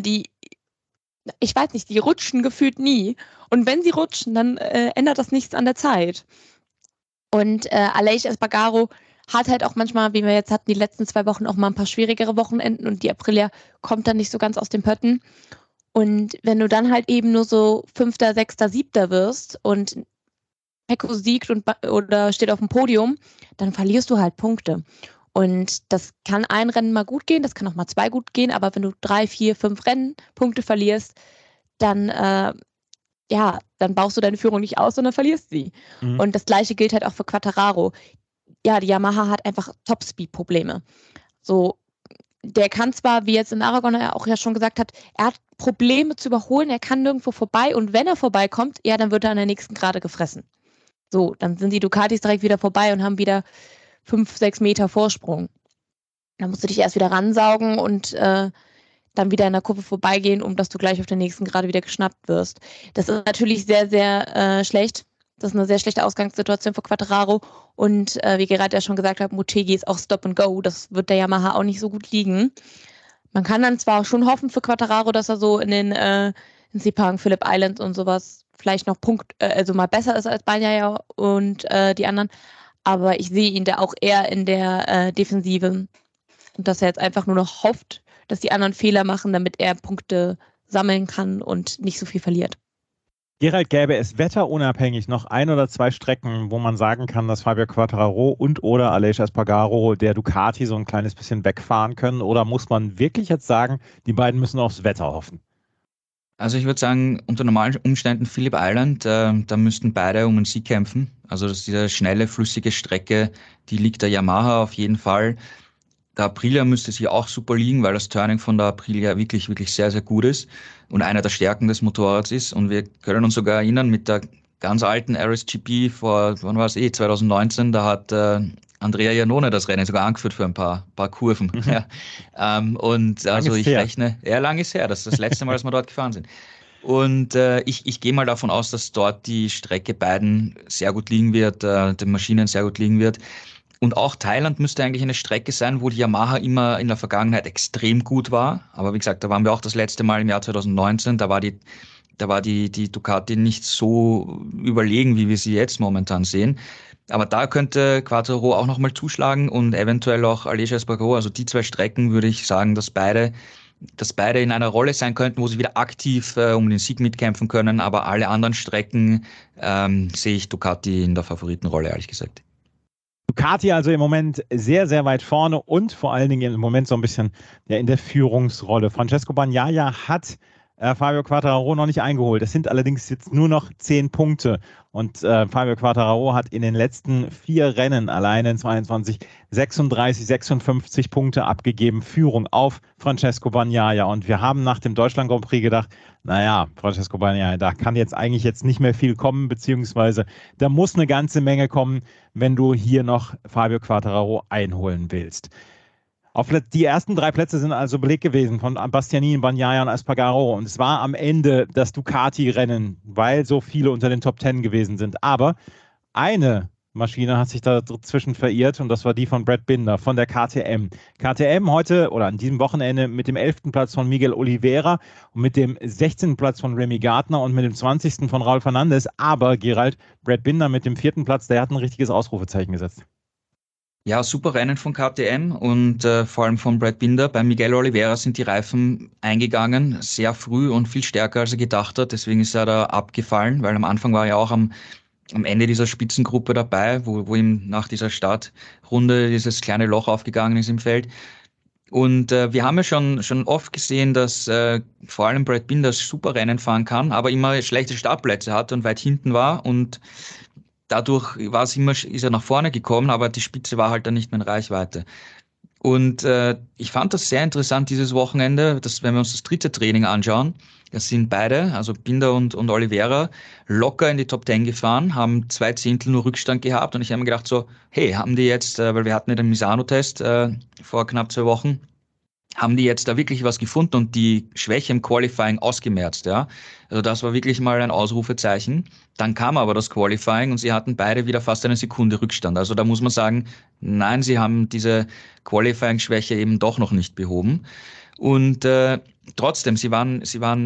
ich weiß nicht, die rutschen gefühlt nie. Und wenn sie rutschen, dann ändert das nichts an der Zeit. Und Aleix Espargaro hat halt auch manchmal, wie wir jetzt hatten, die letzten 2 Wochen auch mal ein paar schwierigere Wochenenden und die Aprilia kommt dann nicht so ganz aus den Pötten. Und wenn du dann halt eben nur so 5., 6., 7. wirst und Pecco siegt oder steht auf dem Podium, dann verlierst du halt Punkte. Und das kann ein Rennen mal gut gehen, das kann auch mal 2 gut gehen, aber wenn du 3, 4, 5 Punkte verlierst, dann dann baust du deine Führung nicht aus, sondern verlierst sie. Mhm. Und das Gleiche gilt halt auch für Quartararo. Ja, die Yamaha hat einfach Top-Speed-Probleme. So, der kann zwar, wie jetzt in Aragon auch ja schon gesagt hat, er hat Probleme zu überholen, er kann nirgendwo vorbei und wenn er vorbeikommt, ja, dann wird er an der nächsten Gerade gefressen. So, dann sind die Ducatis direkt wieder vorbei und haben wieder 5, 6 Meter Vorsprung. Dann musst du dich erst wieder ransaugen und dann wieder in der Kurve vorbeigehen, um dass du gleich auf der nächsten Gerade wieder geschnappt wirst. Das ist natürlich sehr, sehr schlecht. Das ist eine sehr schlechte Ausgangssituation für Quartararo. Und wie Gerald ja schon gesagt hat, Motegi ist auch Stop and Go. Das wird der Yamaha auch nicht so gut liegen. Man kann dann zwar schon hoffen für Quartararo, dass er so in Sepang, Phillip Island und sowas vielleicht noch mal besser ist als Bagnaia und die anderen. Aber ich sehe ihn da auch eher in der Defensive. Und dass er jetzt einfach nur noch hofft, dass die anderen Fehler machen, damit er Punkte sammeln kann und nicht so viel verliert. Gerald, gäbe es wetterunabhängig noch 1 oder 2 Strecken, wo man sagen kann, dass Fabio Quartararo und oder Aleix Espargaro der Ducati so ein kleines bisschen wegfahren können? Oder muss man wirklich jetzt sagen, die beiden müssen aufs Wetter hoffen? Also ich würde sagen, unter normalen Umständen Phillip Island, da müssten beide um einen Sieg kämpfen. Also das ist diese schnelle, flüssige Strecke, die liegt der Yamaha auf jeden Fall. Der Aprilia müsste sich auch super liegen, weil das Turning von der Aprilia wirklich, wirklich sehr, sehr gut ist und einer der Stärken des Motorrads ist. Und wir können uns sogar erinnern, mit der ganz alten RSGP vor, wann war es 2019, da hat Andrea Iannone das Rennen sogar angeführt für ein paar Kurven. Mhm. Ja. Und also ich rechne, lang ist her, das ist das letzte Mal, dass wir dort gefahren sind. Und ich gehe mal davon aus, dass dort die Strecke beiden sehr gut liegen wird, den Maschinen sehr gut liegen wird. Und auch Thailand müsste eigentlich eine Strecke sein, wo die Yamaha immer in der Vergangenheit extrem gut war. Aber wie gesagt, da waren wir auch das letzte Mal im Jahr 2019. Da war die Ducati nicht so überlegen, wie wir sie jetzt momentan sehen. Aber da könnte Quartararo auch nochmal zuschlagen und eventuell auch Aleix Espargaro. Also die 2 Strecken würde ich sagen, dass beide in einer Rolle sein könnten, wo sie wieder aktiv um den Sieg mitkämpfen können. Aber alle anderen Strecken sehe ich Ducati in der Favoritenrolle, ehrlich gesagt. Ducati also im Moment sehr, sehr weit vorne und vor allen Dingen im Moment so ein bisschen in der Führungsrolle. Francesco Bagnaia hat Fabio Quartararo noch nicht eingeholt. Das sind allerdings jetzt nur noch 10 Punkte. Und Fabio Quartararo hat in den letzten 4 Rennen alleine in 22 36, 56 Punkte abgegeben. Führung auf Francesco Bagnaia. Und wir haben nach dem Deutschland Grand Prix gedacht, naja, Francesco Bagnaia, da kann jetzt nicht mehr viel kommen, beziehungsweise da muss eine ganze Menge kommen, wenn du hier noch Fabio Quartararo einholen willst. Die ersten 3 Plätze sind also belegt gewesen von Bastianini, Bagnaia und Espargaro. Und es war am Ende das Ducati-Rennen, weil so viele unter den Top 10 gewesen sind. Aber eine Maschine hat sich dazwischen verirrt und das war die von Brad Binder von der KTM. KTM heute oder an diesem Wochenende mit dem 11. Platz von Miguel Oliveira und mit dem 16. Platz von Remy Gardner und mit dem 20. von Raul Fernandez. Aber Gerald, Brad Binder mit dem 4. Platz, der hat ein richtiges Ausrufezeichen gesetzt. Ja, super Rennen von KTM und vor allem von Brad Binder. Bei Miguel Oliveira sind die Reifen eingegangen, sehr früh und viel stärker, als er gedacht hat. Deswegen ist er da abgefallen, weil am Anfang war er auch am Ende dieser Spitzengruppe dabei, wo ihm nach dieser Startrunde dieses kleine Loch aufgegangen ist im Feld. Und wir haben ja schon oft gesehen, dass vor allem Brad Binder super Rennen fahren kann, aber immer schlechte Startplätze hat und weit hinten war und dadurch ist er nach vorne gekommen, aber die Spitze war halt dann nicht mehr in Reichweite. Und ich fand das sehr interessant dieses Wochenende, wenn wir uns das 3. Training anschauen, das sind beide, also Binder und Oliveira, locker in die Top 10 gefahren, haben 2 Zehntel nur Rückstand gehabt und ich habe mir gedacht so, hey, haben die jetzt, weil wir hatten ja den Misano-Test vor knapp 2 Wochen, haben die jetzt da wirklich was gefunden und die Schwäche im Qualifying ausgemerzt, ja. Also das war wirklich mal ein Ausrufezeichen. Dann kam aber das Qualifying und sie hatten beide wieder fast eine Sekunde Rückstand. Also da muss man sagen, nein, sie haben diese Qualifying-Schwäche eben doch noch nicht behoben. Und trotzdem, sie waren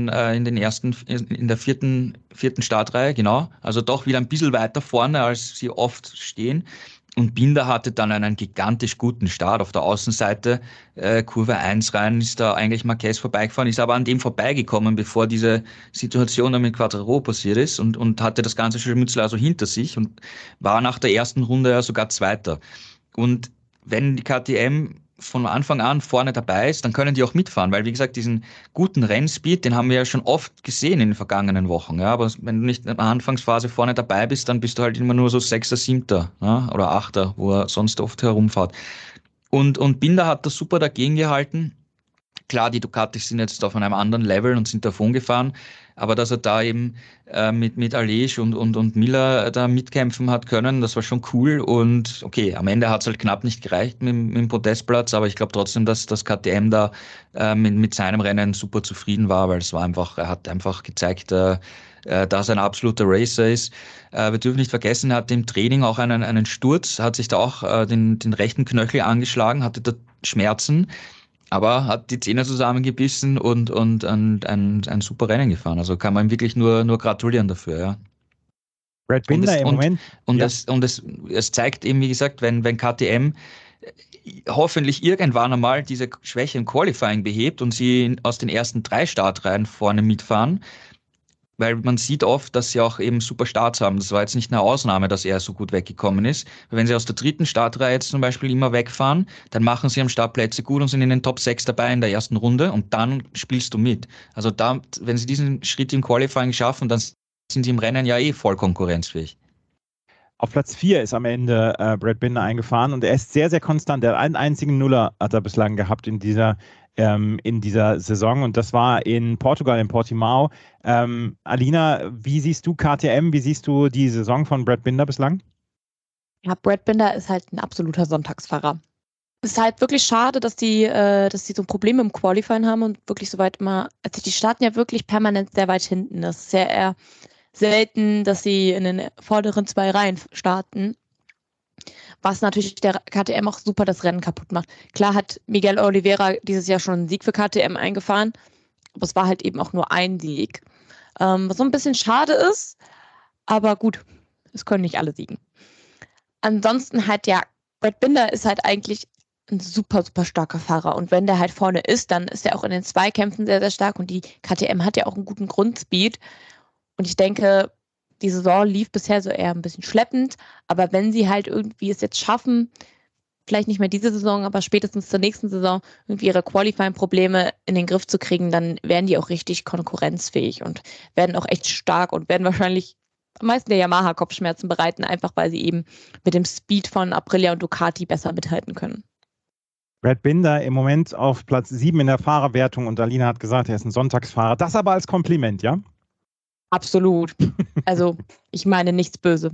in der vierten Startreihe, genau, also doch wieder ein bisschen weiter vorne, als sie oft stehen. Und Binder hatte dann einen gigantisch guten Start auf der Außenseite. Kurve 1 rein ist da eigentlich Marquez vorbeigefahren, ist aber an dem vorbeigekommen, bevor diese Situation dann mit Quartararo passiert ist und hatte das ganze Scharmützel also hinter sich und war nach der ersten Runde ja sogar Zweiter. Und wenn die KTM von Anfang an vorne dabei ist, dann können die auch mitfahren, weil wie gesagt, diesen guten Rennspeed, den haben wir ja schon oft gesehen in den vergangenen Wochen. Ja, aber wenn du nicht in der Anfangsphase vorne dabei bist, dann bist du halt immer nur so Sechster, Siebter, ja, oder Achter, wo er sonst oft herumfährt. Und Binder hat das super dagegen gehalten. Klar, die Ducatis sind jetzt auf einem anderen Level und sind davon gefahren, aber dass er da eben mit Aleix und Miller da mitkämpfen hat können, das war schon cool. Und okay, am Ende hat es halt knapp nicht gereicht mit dem Podestplatz, aber ich glaube trotzdem, dass das KTM da mit seinem Rennen super zufrieden war, weil er hat einfach gezeigt, dass er ein absoluter Racer ist. Wir dürfen nicht vergessen, er hatte im Training auch einen Sturz, hat sich da auch den rechten Knöchel angeschlagen, hatte da Schmerzen. Aber hat die Zähne zusammengebissen und ein super Rennen gefahren. Also kann man ihm wirklich nur gratulieren dafür, ja. Brad Binder im Moment. Und es zeigt eben, wie gesagt, wenn KTM hoffentlich irgendwann einmal diese Schwäche im Qualifying behebt und sie aus den ersten 3 Startreihen vorne mitfahren, weil man sieht oft, dass sie auch eben super Starts haben. Das war jetzt nicht eine Ausnahme, dass er so gut weggekommen ist. Wenn sie aus der 3. Startreihe jetzt zum Beispiel immer wegfahren, dann machen sie am Start Plätze gut und sind in den Top 6 dabei in der ersten Runde und dann spielst du mit. Also da, wenn sie diesen Schritt im Qualifying schaffen, dann sind sie im Rennen ja voll konkurrenzfähig. Auf Platz 4 ist am Ende Brad Binder eingefahren und er ist sehr, sehr konstant. Er hat einen einzigen Nuller hat er bislang gehabt in dieser Saison und das war in Portugal, in Portimao. Alina, wie siehst du KTM, wie siehst du die Saison von Brad Binder bislang? Ja, Brad Binder ist halt ein absoluter Sonntagsfahrer. Es ist halt wirklich schade, dass die so Probleme im Qualifying haben und wirklich so weit immer, also die starten ja wirklich permanent sehr weit hinten. Das ist ja eher selten, dass sie in den vorderen 2 Reihen starten. Was natürlich der KTM auch super das Rennen kaputt macht. Klar hat Miguel Oliveira dieses Jahr schon einen Sieg für KTM eingefahren, aber es war halt eben auch nur ein Sieg. Was so ein bisschen schade ist, aber gut, es können nicht alle siegen. Ansonsten halt, ja, Brad Binder ist halt eigentlich ein super, super starker Fahrer und wenn der halt vorne ist, dann ist er auch in den Zweikämpfen sehr, sehr stark und die KTM hat ja auch einen guten Grundspeed und ich denke, die Saison lief bisher so eher ein bisschen schleppend, aber wenn sie halt irgendwie es jetzt schaffen, vielleicht nicht mehr diese Saison, aber spätestens zur nächsten Saison irgendwie ihre Qualifying-Probleme in den Griff zu kriegen, dann werden die auch richtig konkurrenzfähig und werden auch echt stark und werden wahrscheinlich am meisten der Yamaha Kopfschmerzen bereiten, einfach weil sie eben mit dem Speed von Aprilia und Ducati besser mithalten können. Brad Binder im Moment auf Platz 7 in der Fahrerwertung und Alina hat gesagt, er ist ein Sonntagsfahrer. Das aber als Kompliment, ja? Absolut. Also, ich meine nichts Böse.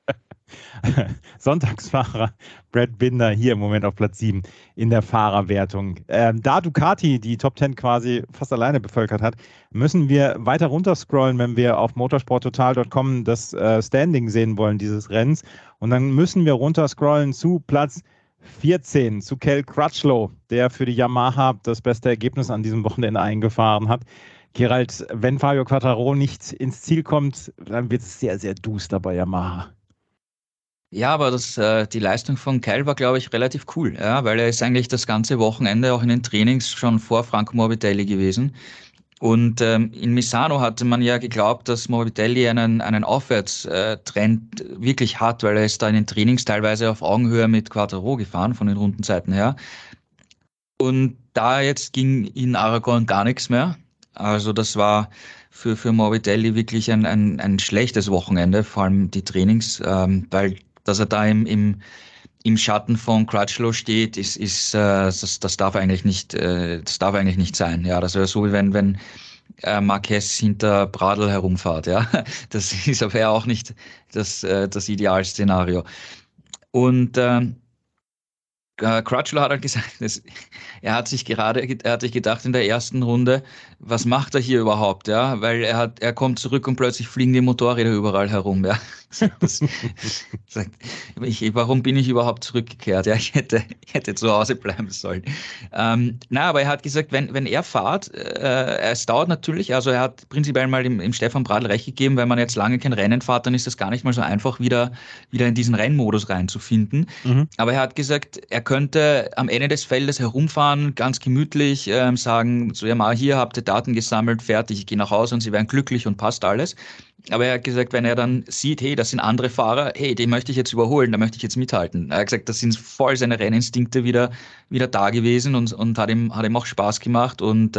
Sonntagsfahrer Brad Binder hier im Moment auf Platz 7 in der Fahrerwertung. Da Ducati die Top 10 quasi fast alleine bevölkert hat, müssen wir weiter runterscrollen, wenn wir auf motorsporttotal.com das Standing sehen wollen dieses Rennens. Und dann müssen wir runterscrollen zu Platz 14, zu Cal Crutchlow, der für die Yamaha das beste Ergebnis an diesem Wochenende eingefahren hat. Gerald, wenn Fabio Quartararo nicht ins Ziel kommt, dann wird es sehr, sehr duster bei Yamaha. Ja, aber die Leistung von Cal war, glaube ich, relativ cool, ja, weil er ist eigentlich das ganze Wochenende auch in den Trainings schon vor Franco Morbidelli gewesen. Und in Misano hatte man ja geglaubt, dass Morbidelli einen Aufwärtstrend wirklich hat, weil er ist da in den Trainings teilweise auf Augenhöhe mit Quartararo gefahren, von den Rundenzeiten her. Und da jetzt ging in Aragon gar nichts mehr. Also das war für Morbidelli wirklich ein schlechtes Wochenende, vor allem die Trainings, weil dass er da im Schatten von Crutchlow steht, das darf eigentlich nicht sein. Ja, das wäre so, wie wenn Marquez hinter Pradl herumfährt. Ja, das ist aber ja auch nicht das Idealszenario. Und Crutchlow hat halt gesagt, er hat sich gedacht in der ersten Runde, was macht er hier überhaupt, ja, weil er kommt zurück und plötzlich fliegen die Motorräder überall herum, ja. Warum bin ich überhaupt zurückgekehrt? Ja, ich hätte zu Hause bleiben sollen. Aber er hat gesagt, wenn er fährt, es dauert natürlich, also er hat prinzipiell mal dem Stefan Bradl recht gegeben, wenn man jetzt lange kein Rennen fährt, dann ist das gar nicht mal so einfach, wieder in diesen Rennmodus reinzufinden. Aber er hat gesagt, er könnte am Ende des Feldes herumfahren, ganz gemütlich, sagen, so ja mal, hier habt ihr Daten gesammelt, fertig, ich gehe nach Hause und sie werden glücklich und passt alles. Aber er hat gesagt, wenn er dann sieht, hey, das sind andere Fahrer, hey, den möchte ich jetzt überholen, da möchte ich jetzt mithalten. Er hat gesagt, das sind voll seine Renninstinkte wieder da gewesen und hat ihm auch Spaß gemacht und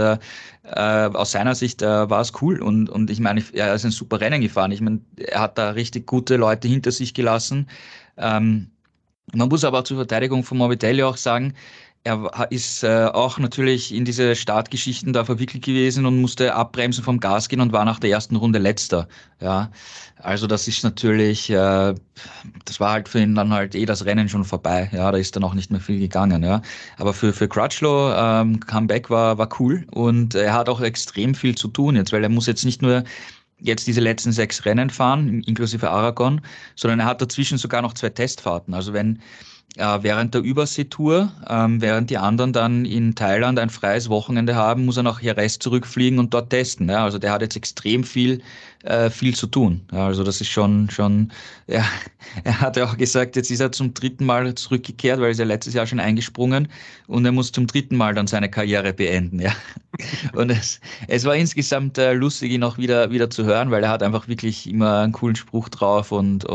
aus seiner Sicht war es cool und ich meine, er ist ein super Rennen gefahren. Ich meine, er hat da richtig gute Leute hinter sich gelassen. Man muss aber zur Verteidigung von Morbidelli auch sagen, er ist auch natürlich in diese Startgeschichten da verwickelt gewesen und musste abbremsen, vom Gas gehen und war nach der ersten Runde Letzter. Ja, also das ist natürlich, das war halt für ihn dann halt das Rennen schon vorbei. Ja, da ist dann auch nicht mehr viel gegangen. Ja, aber für Crutchlow Comeback war cool und er hat auch extrem viel zu tun jetzt, weil er muss jetzt nicht nur jetzt diese letzten 6 Rennen fahren, inklusive Aragon, sondern er hat dazwischen sogar noch 2 Testfahrten. Also wenn während der Überseetour, während die anderen dann in Thailand ein freies Wochenende haben, muss er nach Jerez zurückfliegen und dort testen. Ja? Also der hat jetzt extrem viel zu tun. Ja, also das ist schon, ja, er hat ja auch gesagt, jetzt ist er zum 3. Mal zurückgekehrt, weil er ist ja letztes Jahr schon eingesprungen und er muss zum 3. Mal dann seine Karriere beenden. Ja. Und es war insgesamt lustig, ihn auch wieder zu hören, weil er hat einfach wirklich immer einen coolen Spruch drauf und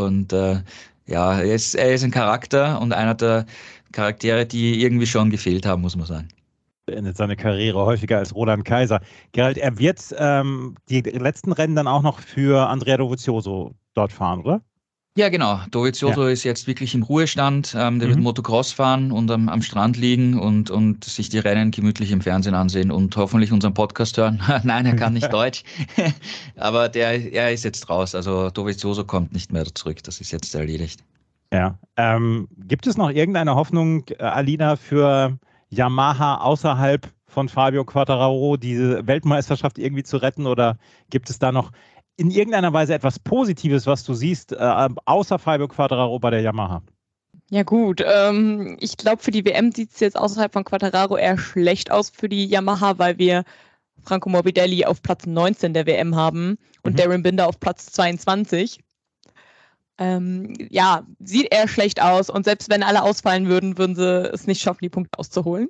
ja, er ist ein Charakter und einer der Charaktere, die irgendwie schon gefehlt haben, muss man sagen. Beendet seine Karriere häufiger als Roland Kaiser. Gerald, er wird die letzten Rennen dann auch noch für Andrea Dovizioso dort fahren, oder? Ja, genau. Dovizioso ist jetzt wirklich im Ruhestand. Der wird Motocross fahren und am Strand liegen und sich die Rennen gemütlich im Fernsehen ansehen und hoffentlich unseren Podcast hören. Nein, er kann nicht Deutsch. Aber er ist jetzt raus. Also Dovizioso kommt nicht mehr zurück. Das ist jetzt erledigt. Ja. Gibt es noch irgendeine Hoffnung, Alina, für Yamaha außerhalb von Fabio Quartararo diese Weltmeisterschaft irgendwie zu retten? Oder gibt es da noch in irgendeiner Weise etwas Positives, was du siehst, außer Fabio Quartararo bei der Yamaha? Ja gut, ich glaube, für die WM sieht es jetzt außerhalb von Quartararo eher schlecht aus für die Yamaha, weil wir Franco Morbidelli auf Platz 19 der WM haben und Darren Binder auf Platz 22. Ja, sieht eher schlecht aus und selbst wenn alle ausfallen würden sie es nicht schaffen, die Punkte aufzuholen.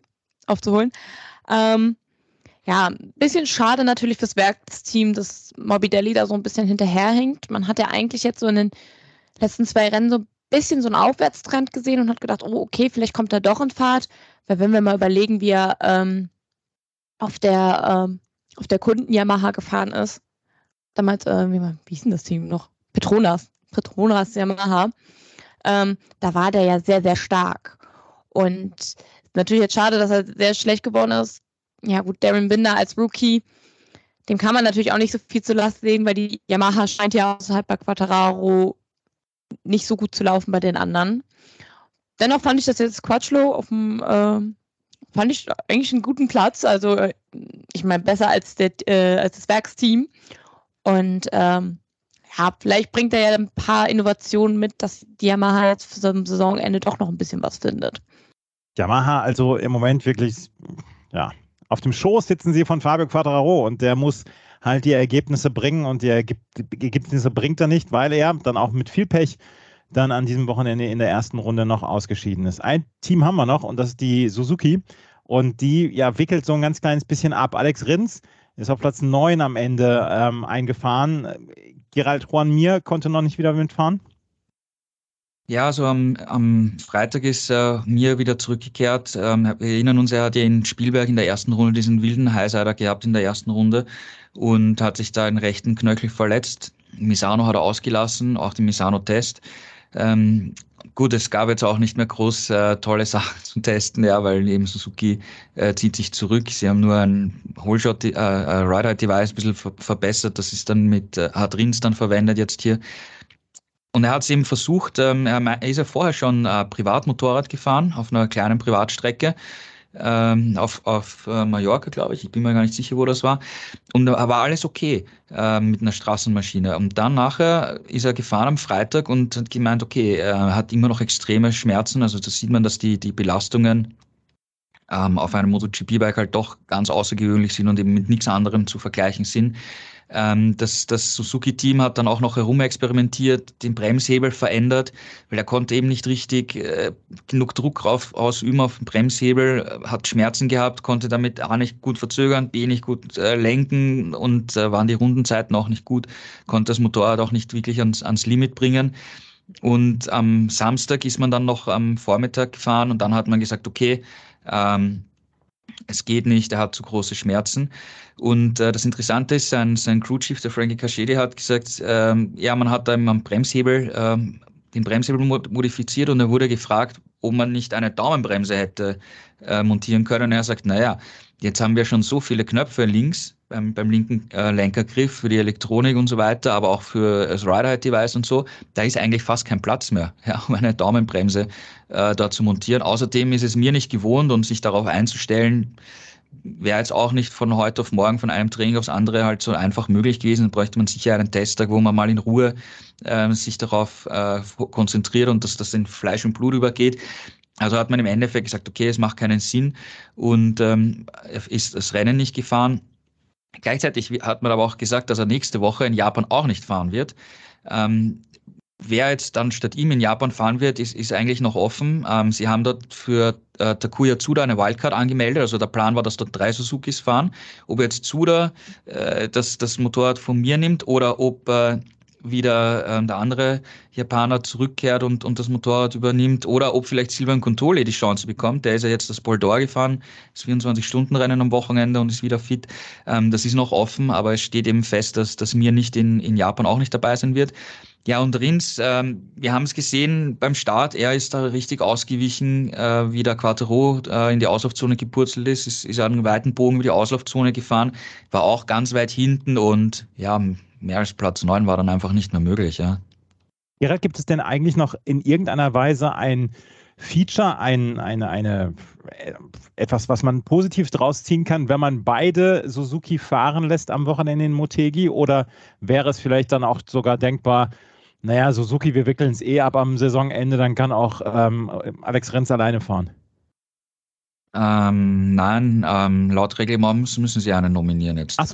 Ja, ein bisschen schade natürlich fürs Werksteam, dass Morbidelli da so ein bisschen hinterherhinkt. Man hat ja eigentlich jetzt so in den letzten 2 Rennen so ein bisschen so einen Aufwärtstrend gesehen und hat gedacht, oh okay, vielleicht kommt er doch in Fahrt. Weil wenn wir mal überlegen, wie er auf der Kunden-Yamaha gefahren ist, damals, wie hieß denn das Team noch? Petronas Yamaha, da war der ja sehr, sehr stark. Und natürlich jetzt schade, dass er sehr schlecht geworden ist. Ja gut, Darren Binder als Rookie, dem kann man natürlich auch nicht so viel zur Last legen, weil die Yamaha scheint ja außerhalb bei Quartararo nicht so gut zu laufen bei den anderen. Dennoch fand ich das jetzt Crutchlow auf dem, fand ich eigentlich einen guten Platz, also ich meine besser als das Werksteam und ja, vielleicht bringt er ja ein paar Innovationen mit, dass die Yamaha jetzt zum Saisonende doch noch ein bisschen was findet. Yamaha also im Moment wirklich, ja, auf dem Schoß sitzen sie von Fabio Quartararo und der muss halt die Ergebnisse bringen und die Ergebnisse bringt er nicht, weil er dann auch mit viel Pech dann an diesem Wochenende in der ersten Runde noch ausgeschieden ist. Ein Team haben wir noch und das ist die Suzuki und die ja wickelt so ein ganz kleines bisschen ab. Alex Rins ist auf Platz 9 am Ende eingefahren. Gerald Juan Mir konnte noch nicht wieder mitfahren. Ja, also am Freitag ist Mir wieder zurückgekehrt. Wir erinnern uns, er hat ja in Spielberg in der ersten Runde diesen wilden Highsider gehabt in der ersten Runde und hat sich da den rechten Knöchel verletzt. Misano hat er ausgelassen, auch den Misano-Test. Gut, es gab jetzt auch nicht mehr groß tolle Sachen zu testen, ja, weil eben Suzuki zieht sich zurück. Sie haben nur ein Ride-Height-Device ein bisschen verbessert. Das ist dann hat Rins dann verwendet jetzt hier. Und er hat es eben versucht, er ist ja vorher schon Privatmotorrad gefahren auf einer kleinen Privatstrecke auf Mallorca, glaube ich. Ich bin mir gar nicht sicher, wo das war. Und da war alles okay mit einer Straßenmaschine. Und dann nachher ist er gefahren am Freitag und hat gemeint, okay, er hat immer noch extreme Schmerzen. Also da sieht man, dass die Belastungen auf einem MotoGP-Bike halt doch ganz außergewöhnlich sind und eben mit nichts anderem zu vergleichen sind. Das Suzuki-Team hat dann auch noch herumexperimentiert, den Bremshebel verändert, weil er konnte eben nicht richtig genug Druck ausüben auf den Bremshebel, hat Schmerzen gehabt, konnte damit A nicht gut verzögern, B nicht gut lenken und waren die Rundenzeiten auch nicht gut, konnte das Motorrad auch nicht wirklich ans Limit bringen. Und am Samstag ist man dann noch am Vormittag gefahren und dann hat man gesagt, okay, es geht nicht, er hat zu große Schmerzen. Und das Interessante ist, sein Crew-Chief, der Frankie Caschedi, hat gesagt, man hat da am Bremshebel, den Bremshebel modifiziert und er wurde gefragt, ob man nicht eine Daumenbremse hätte montieren können. Und er sagt, naja, jetzt haben wir schon so viele Knöpfe links beim linken Lenkergriff für die Elektronik und so weiter, aber auch für das Ride-Height-Device und so, da ist eigentlich fast kein Platz mehr, um eine Daumenbremse da zu montieren. Außerdem ist es mir nicht gewohnt und sich darauf einzustellen, wäre jetzt auch nicht von heute auf morgen, von einem Training aufs andere halt so einfach möglich gewesen. Da bräuchte man sicher einen Testtag, wo man mal in Ruhe sich darauf konzentriert und dass das in Fleisch und Blut übergeht. Also hat man im Endeffekt gesagt, okay, es macht keinen Sinn und ist das Rennen nicht gefahren. Gleichzeitig hat man aber auch gesagt, dass er nächste Woche in Japan auch nicht fahren wird. Wer jetzt dann statt ihm in Japan fahren wird, ist eigentlich noch offen. Sie haben dort für Takuya Tsuda eine Wildcard angemeldet. Also der Plan war, dass dort 3 Suzukis fahren. Ob jetzt Tsuda das Motorrad von mir nimmt oder ob wieder der andere Japaner zurückkehrt und das Motorrad übernimmt oder ob vielleicht Silvan Contoli die Chance bekommt. Der ist ja jetzt das Pol d'Or gefahren, das 24-Stunden-Rennen am Wochenende und ist wieder fit. Das ist noch offen, aber es steht eben fest, dass Mir nicht in Japan auch nicht dabei sein wird. Ja, und Rins, wir haben es gesehen beim Start, er ist da richtig ausgewichen, wie der Quartaro in die Auslaufzone gepurzelt ist einen weiten Bogen über die Auslaufzone gefahren, war auch ganz weit hinten und ja, mehr als Platz 9 war dann einfach nicht mehr möglich, ja. Gerald, gibt es denn eigentlich noch in irgendeiner Weise ein Feature, etwas, was man positiv draus ziehen kann, wenn man beide Suzuki fahren lässt am Wochenende in Motegi? Oder wäre es vielleicht dann auch sogar denkbar, naja, Suzuki, wir wickeln es ab am Saisonende, dann kann auch Alex Rins alleine fahren? Nein, laut Reglement müssen sie einen nominieren jetzt. Ach so.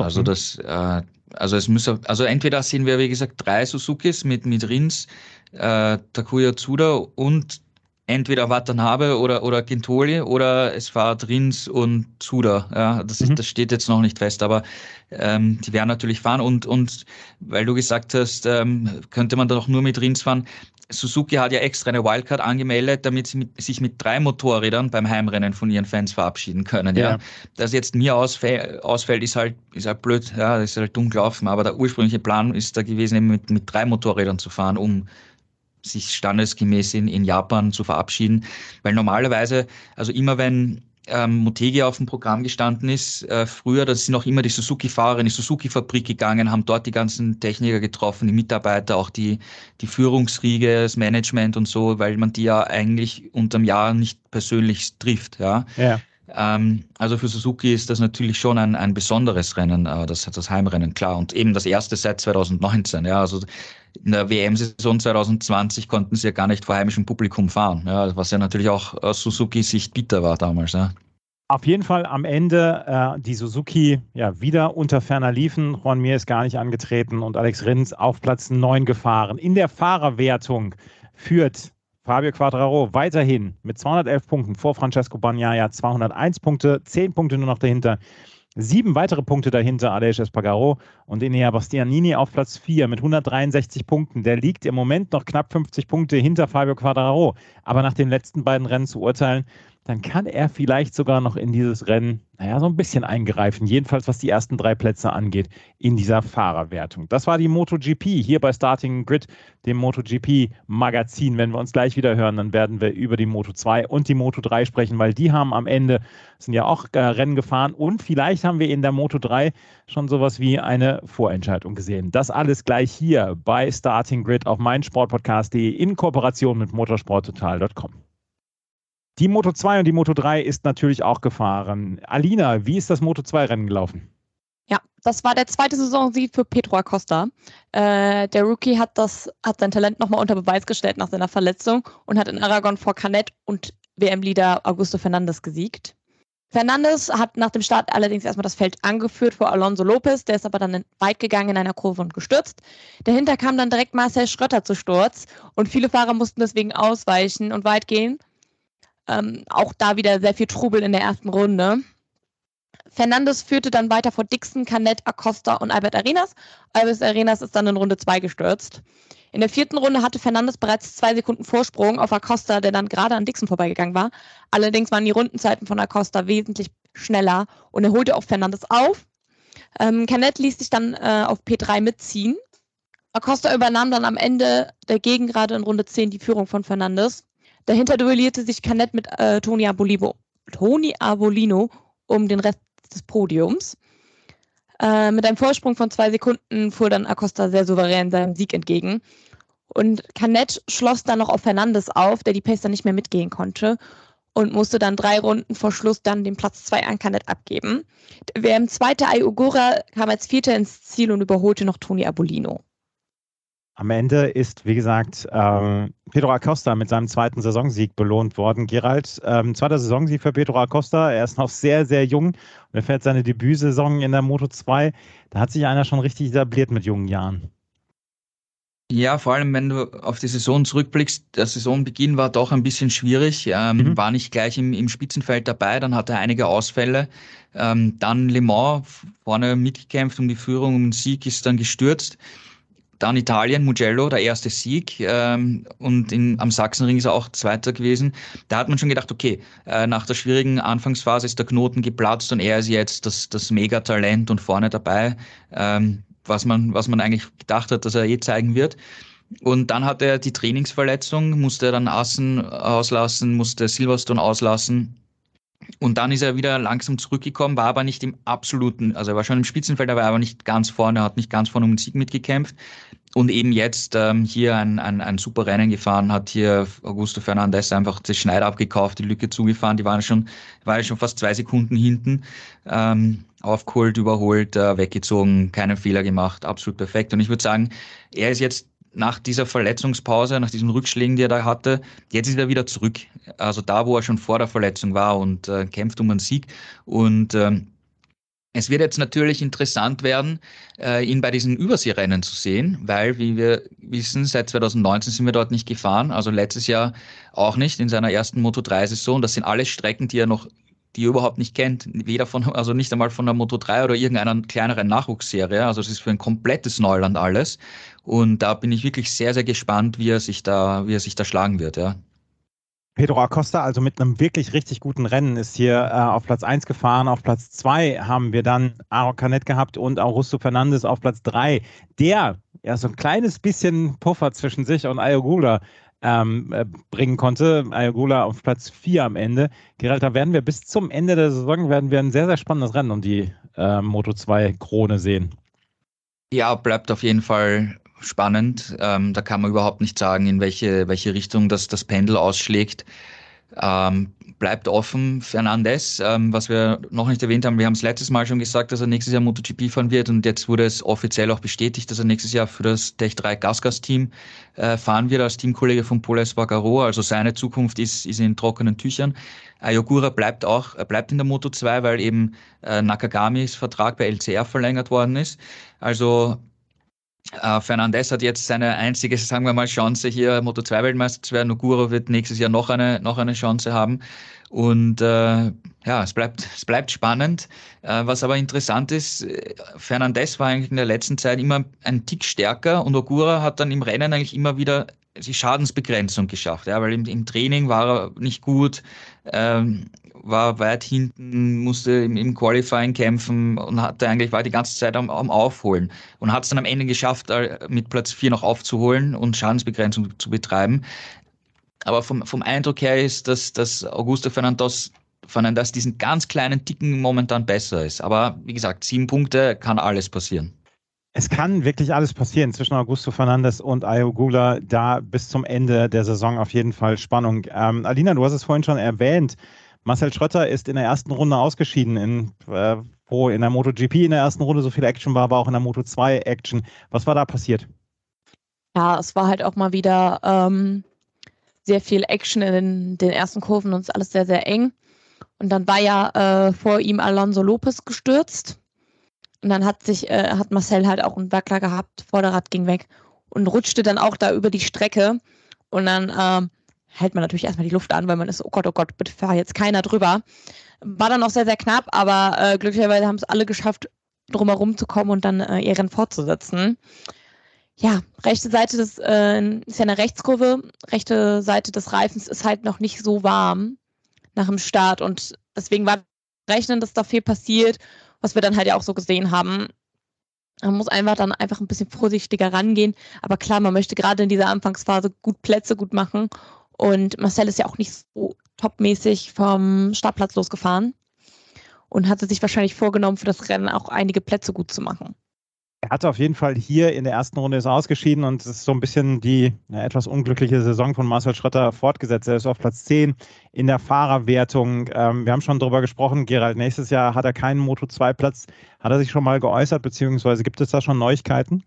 Also entweder sind wir, wie gesagt, 3 Suzukis mit Rins, Takuya Tsuda und entweder Watanabe oder Gintoli oder es fahrt Rins und Tsuda. Ja, das steht jetzt noch nicht fest, aber die werden natürlich fahren und weil du gesagt hast, könnte man da doch nur mit Rins fahren. Suzuki hat ja extra eine Wildcard angemeldet, damit sie sich mit 3 Motorrädern beim Heimrennen von ihren Fans verabschieden können. Ja. Dass jetzt Mir ausfällt, ist halt blöd, ja, ist halt dumm gelaufen, aber der ursprüngliche Plan ist da gewesen, eben mit 3 Motorrädern zu fahren, um sich standesgemäß in Japan zu verabschieden, weil normalerweise, also immer wenn Motegi auf dem Programm gestanden ist, früher, da sind auch immer die Suzuki-Fahrer in die Suzuki-Fabrik gegangen, haben dort die ganzen Techniker getroffen, die Mitarbeiter, auch die Führungsriege, das Management und so, weil man die ja eigentlich unterm Jahr nicht persönlich trifft, ja. Ja. Also für Suzuki ist das natürlich schon ein besonderes Rennen, das Heimrennen, klar. Und eben das erste seit 2019, ja. Also in der WM-Saison 2020 konnten sie ja gar nicht vor heimischem Publikum fahren, ja, was ja natürlich auch aus Suzukis Sicht bitter war damals, ja. Auf jeden Fall am Ende die Suzuki wieder unter ferner liefen. Juan Mir ist gar nicht angetreten und Alex Rins auf Platz 9 gefahren. In der Fahrerwertung führt Fabio Quartararo weiterhin mit 211 Punkten vor Francesco Bagnaia, 201 Punkte, 10 Punkte nur noch dahinter. 7 weitere Punkte dahinter Aleix Espargaro und Enea Bastianini auf Platz 4 mit 163 Punkten. Der liegt im Moment noch knapp 50 Punkte hinter Fabio Quartararo. Aber nach den letzten beiden Rennen zu urteilen, dann kann er vielleicht sogar noch in dieses Rennen, so ein bisschen eingreifen. Jedenfalls, was die ersten 3 Plätze angeht in dieser Fahrerwertung. Das war die MotoGP hier bei Starting Grid, dem MotoGP-Magazin. Wenn wir uns gleich wieder hören, dann werden wir über die Moto2 und die Moto3 sprechen, weil die haben am Ende, sind ja auch Rennen gefahren und vielleicht haben wir in der Moto3 schon sowas wie eine Vorentscheidung gesehen. Das alles gleich hier bei Starting Grid auf meinsportpodcast.de in Kooperation mit motorsporttotal.com. Die Moto2 und die Moto3 ist natürlich auch gefahren. Alina, wie ist das Moto2-Rennen gelaufen? Ja, das war der zweite Saisonsieg für Pedro Acosta. Der Rookie hat sein Talent nochmal unter Beweis gestellt nach seiner Verletzung und hat in Aragon vor Canet und WM-Leader Augusto Fernandes gesiegt. Fernandes hat nach dem Start allerdings erstmal das Feld angeführt vor Alonso Lopez, der ist aber dann weit gegangen in einer Kurve und gestürzt. Dahinter kam dann direkt Marcel Schrötter zu Sturz und viele Fahrer mussten deswegen ausweichen und weit gehen. Auch da wieder sehr viel Trubel in der ersten Runde. Fernandes führte dann weiter vor Dixon, Canet, Acosta und Albert Arenas. Albert Arenas ist dann in Runde 2 gestürzt. In der 4. Runde hatte Fernandes bereits 2 Sekunden Vorsprung auf Acosta, der dann gerade an Dixon vorbeigegangen war. Allerdings waren die Rundenzeiten von Acosta wesentlich schneller und er holte auch Fernandes auf. Canet ließ sich dann auf P3 mitziehen. Acosta übernahm dann am Ende der Gegengerade in Runde 10 die Führung von Fernandes. Dahinter duellierte sich Canet mit Tony Arbolino um den Rest des Podiums. Mit einem Vorsprung von 2 Sekunden fuhr dann Acosta sehr souverän seinem Sieg entgegen. Und Canet schloss dann noch auf Fernandes auf, der die Pace dann nicht mehr mitgehen konnte und musste dann 3 Runden vor Schluss dann den Platz 2 an Canet abgeben. Der WM-Zweite Ayogura kam als Vierter ins Ziel und überholte noch Tony Arbolino. Am Ende ist, wie gesagt, Pedro Acosta mit seinem 2. Saisonsieg belohnt worden. Gerald, 2. Saisonsieg für Pedro Acosta. Er ist noch sehr, sehr jung und er fährt seine Debütsaison in der Moto2. Da hat sich einer schon richtig etabliert mit jungen Jahren. Ja, vor allem, wenn du auf die Saison zurückblickst, der Saisonbeginn war doch ein bisschen schwierig, war nicht gleich im Spitzenfeld dabei, dann hatte er einige Ausfälle, dann Le Mans vorne mitgekämpft um die Führung, um den Sieg, ist dann gestürzt. Dann Italien, Mugello, der erste Sieg und am Sachsenring ist er auch Zweiter gewesen. Da hat man schon gedacht, okay, nach der schwierigen Anfangsphase ist der Knoten geplatzt und er ist jetzt das Megatalent und vorne dabei, was man eigentlich gedacht hat, dass er zeigen wird. Und dann hat er die Trainingsverletzung, musste dann Assen auslassen, musste Silverstone auslassen. Und dann ist er wieder langsam zurückgekommen, war aber nicht im absoluten, also er war schon im Spitzenfeld, aber er war nicht ganz vorne, hat nicht ganz vorne um den Sieg mitgekämpft. Und eben jetzt hier ein super Rennen gefahren, hat hier Augusto Fernandes einfach das Schneider abgekauft, die Lücke zugefahren, die waren schon fast 2 Sekunden hinten, aufgeholt, überholt, weggezogen, keinen Fehler gemacht, absolut perfekt. Und ich würde sagen, er ist jetzt nach dieser Verletzungspause, nach diesen Rückschlägen, die er da hatte, jetzt ist er wieder zurück. Also da, wo er schon vor der Verletzung war und kämpft um einen Sieg. Und es wird jetzt natürlich interessant werden, ihn bei diesen Überseerennen zu sehen, weil, wie wir wissen, seit 2019 sind wir dort nicht gefahren, also letztes Jahr auch nicht in seiner ersten Moto3-Saison. Das sind alles Strecken, die er überhaupt nicht kennt, also nicht einmal von der Moto3 oder irgendeiner kleineren Nachwuchsserie. Also es ist für ein komplettes Neuland alles. Und da bin ich wirklich sehr, sehr gespannt, wie er sich da schlagen wird, ja. Pedro Acosta, also mit einem wirklich richtig guten Rennen, ist hier auf Platz 1 gefahren. Auf Platz 2 haben wir dann Aaron Canet gehabt und Augusto Fernandes auf Platz 3. Der so ein kleines bisschen Puffer zwischen sich und Ayogula bringen konnte. Ayogula auf Platz 4 am Ende. Gerald, da werden wir bis zum Ende der Saison ein sehr, sehr spannendes Rennen um die Moto2-Krone sehen. Ja, bleibt auf jeden Fall spannend. Da kann man überhaupt nicht sagen, in welche Richtung das Pendel ausschlägt. Bleibt offen. Fernandes, was wir noch nicht erwähnt haben, wir haben es letztes Mal schon gesagt, dass er nächstes Jahr MotoGP fahren wird und jetzt wurde es offiziell auch bestätigt, dass er nächstes Jahr für das Tech3 GasGas-Team fahren wird als Teamkollege von Pol Espargaro. Also seine Zukunft ist in trockenen Tüchern. Ayogura bleibt in der Moto2, weil eben Nakagamis Vertrag bei LCR verlängert worden ist. Also Fernandes hat jetzt seine einzige, sagen wir mal, Chance hier Moto2-Weltmeister zu werden. Ogura wird nächstes Jahr noch eine Chance haben. Und es bleibt spannend. Was aber interessant ist, Fernandes war eigentlich in der letzten Zeit immer ein Tick stärker und Ogura hat dann im Rennen eigentlich immer wieder die Schadensbegrenzung geschafft, ja, weil im Training war er nicht gut, war weit hinten, musste im Qualifying kämpfen und war die ganze Zeit am Aufholen und hat es dann am Ende geschafft, mit Platz 4 noch aufzuholen und Schadensbegrenzung zu betreiben. Aber vom Eindruck her ist, dass Augusto Fernandes diesen ganz kleinen Ticken momentan besser ist. Aber wie gesagt, 7 Punkte, kann alles passieren. Es kann wirklich alles passieren zwischen Augusto Fernandes und Ayo Gula, da bis zum Ende der Saison auf jeden Fall Spannung. Alina, du hast es vorhin schon erwähnt, Marcel Schrötter ist in der ersten Runde ausgeschieden, wo in der MotoGP in der ersten Runde so viel Action war, aber auch in der Moto2 Action. Was war da passiert? Ja, es war halt auch mal wieder sehr viel Action in den ersten Kurven und es ist alles sehr, sehr eng. Und dann war ja vor ihm Alonso Lopez gestürzt. Und dann hat Marcel halt auch einen Wackler gehabt, Vorderrad ging weg und rutschte dann auch da über die Strecke. Und dann hält man natürlich erstmal die Luft an, weil man ist, oh Gott, bitte fahr jetzt keiner drüber. War dann auch sehr, sehr knapp, aber glücklicherweise haben es alle geschafft, drumherum zu kommen und dann ihr Rennen fortzusetzen. Ja, rechte Seite ist ja eine Rechtskurve, rechte Seite des Reifens ist halt noch nicht so warm nach dem Start und deswegen war rechnen, dass da viel passiert, was wir dann halt ja auch so gesehen haben. Man muss einfach ein bisschen vorsichtiger rangehen, aber klar, man möchte gerade in dieser Anfangsphase Plätze gut machen und Marcel ist ja auch nicht so topmäßig vom Startplatz losgefahren und hatte sich wahrscheinlich vorgenommen, für das Rennen auch einige Plätze gut zu machen. Er hatte auf jeden Fall hier in der ersten Runde ist ausgeschieden und es ist so ein bisschen die etwas unglückliche Saison von Marcel Schrötter fortgesetzt. Er ist auf Platz 10 in der Fahrerwertung. Wir haben schon darüber gesprochen, Gerald, nächstes Jahr hat er keinen Moto2-Platz. Hat er sich schon mal geäußert, beziehungsweise gibt es da schon Neuigkeiten?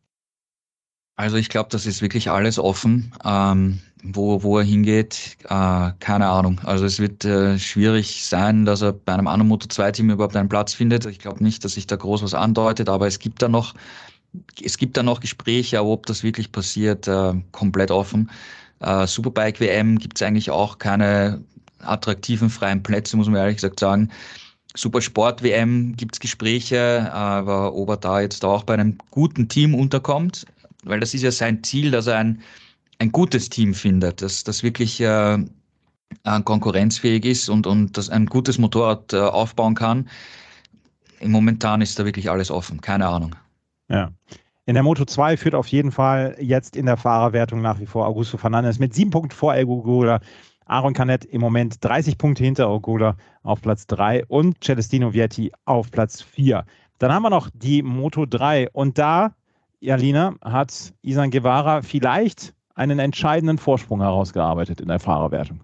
Also ich glaube, das ist wirklich alles offen. Wo er hingeht, keine Ahnung. Also es wird schwierig sein, dass er bei einem anderen Moto2-Team überhaupt einen Platz findet. Ich glaube nicht, dass sich da groß was andeutet, aber es gibt da noch Gespräche, aber ob das wirklich passiert, komplett offen. Superbike WM gibt es eigentlich auch keine attraktiven freien Plätze, muss man ehrlich gesagt sagen. Supersport WM gibt es Gespräche, aber ob er da jetzt auch bei einem guten Team unterkommt, weil das ist ja sein Ziel, dass er ein gutes Team findet, das wirklich konkurrenzfähig ist und das ein gutes Motorrad aufbauen kann. Momentan ist da wirklich alles offen, keine Ahnung. Ja. In der Moto2 führt auf jeden Fall jetzt in der Fahrerwertung nach wie vor Augusto Fernandes mit 7 Punkten vor Ayo Gula. Aron Canet im Moment 30 Punkte hinter Ayo Gula auf Platz 3 und Celestino Vietti auf Platz 4. Dann haben wir noch die Moto3 und da, Alina, hat Izan Guevara vielleicht einen entscheidenden Vorsprung herausgearbeitet in der Fahrerwertung.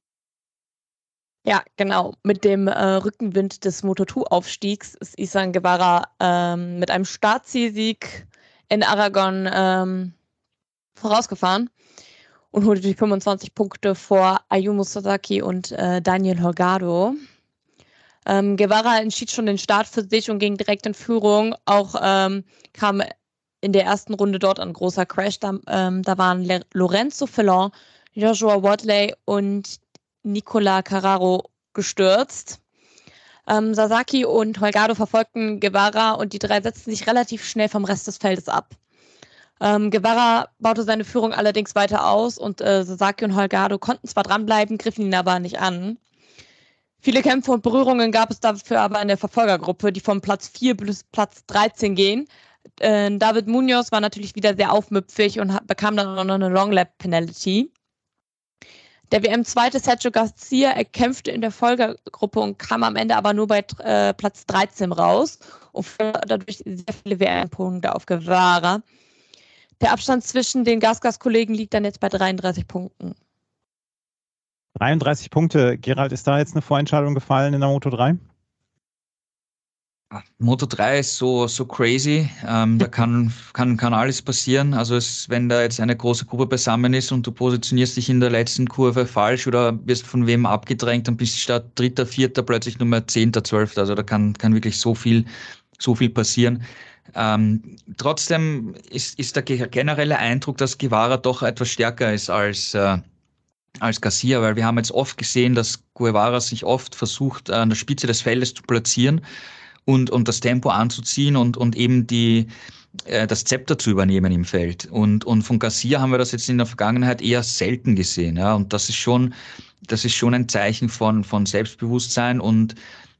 Ja, genau. Mit dem Rückenwind des Moto2-Aufstiegs ist Izan Guevara mit einem Startzielsieg in Aragon vorausgefahren und holte die 25 Punkte vor Ayumu Sasaki und Daniel Holgado. Guevara entschied schon den Start für sich und ging direkt in Führung. Auch kam in der ersten Runde dort ein großer Crash. Da waren Lorenzo Felon, Joshua Wadley und Nicola Carraro gestürzt. Sasaki und Holgado verfolgten Guevara und die drei setzten sich relativ schnell vom Rest des Feldes ab. Guevara baute seine Führung allerdings weiter aus und Sasaki und Holgado konnten zwar dranbleiben, griffen ihn aber nicht an. Viele Kämpfe und Berührungen gab es dafür aber in der Verfolgergruppe, die von Platz 4 bis Platz 13 gehen. David Munoz war natürlich wieder sehr aufmüpfig und bekam dann auch noch eine Long-Lap-Penalty. Der WM-Zweite Sergio Garcia erkämpfte in der Folgergruppe und kam am Ende aber nur bei Platz 13 raus und dadurch sehr viele WM-Punkte auf Guevara. Der Abstand zwischen den Gasgas-Kollegen liegt dann jetzt bei 33 Punkten. 33 Punkte. Gerald, ist da jetzt eine Vorentscheidung gefallen in der Moto3? Moto3 ist so crazy, da kann alles passieren. Also wenn da jetzt eine große Gruppe beisammen ist und du positionierst dich in der letzten Kurve falsch oder wirst von wem abgedrängt, dann bist du statt 3., 4. plötzlich Nummer 10., 12. Also da kann wirklich so viel passieren. Trotzdem ist der generelle Eindruck, dass Guevara doch etwas stärker ist als Garcia, weil wir haben jetzt oft gesehen, dass Guevara sich oft versucht, an der Spitze des Feldes zu platzieren und das Tempo anzuziehen und eben die das Zepter zu übernehmen im Feld. Und von Garcia haben wir das jetzt in der Vergangenheit eher selten gesehen. Ja? Und das ist schon ein Zeichen von Selbstbewusstsein, und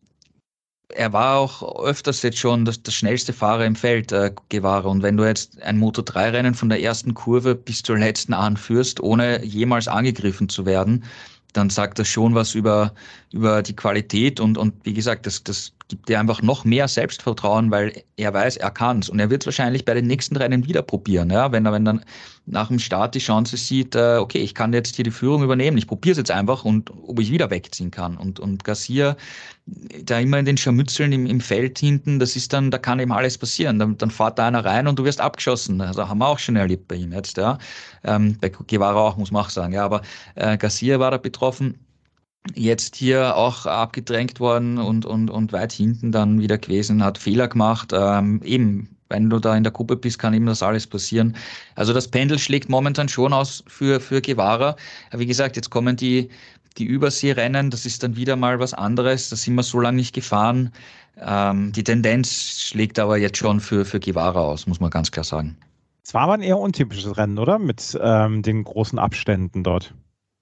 er war auch öfters jetzt schon das schnellste Fahrer im Feld, Guevara. Und wenn du jetzt ein Moto3-Rennen von der ersten Kurve bis zur letzten anführst, ohne jemals angegriffen zu werden, dann sagt das schon was über die Qualität, und wie gesagt, das gibt dir einfach noch mehr Selbstvertrauen, weil er weiß, er kann's, und er wird es wahrscheinlich bei den nächsten Rennen wieder probieren, ja, wenn er dann nach dem Start die Chance sieht, okay, ich kann jetzt hier die Führung übernehmen, ich probiere es jetzt einfach, und ob ich wieder wegziehen kann, und Garcia, da immer in den Scharmützeln im Feld hinten, das ist dann, da kann eben alles passieren, dann fährt da einer rein und du wirst abgeschossen, also haben wir auch schon erlebt bei ihm jetzt, ja, bei Guevara auch, muss man auch sagen, ja, aber Garcia war da betroffen. Jetzt hier auch abgedrängt worden und weit hinten dann wieder gewesen, hat Fehler gemacht. Eben, wenn du da in der Gruppe bist, kann eben das alles passieren. Also das Pendel schlägt momentan schon aus für Guevara. Aber wie gesagt, jetzt kommen die Überseerennen, das ist dann wieder mal was anderes. Da sind wir so lange nicht gefahren. Die Tendenz schlägt aber jetzt schon für Guevara aus, muss man ganz klar sagen. Es war aber ein eher untypisches Rennen, oder? Mit den großen Abständen dort.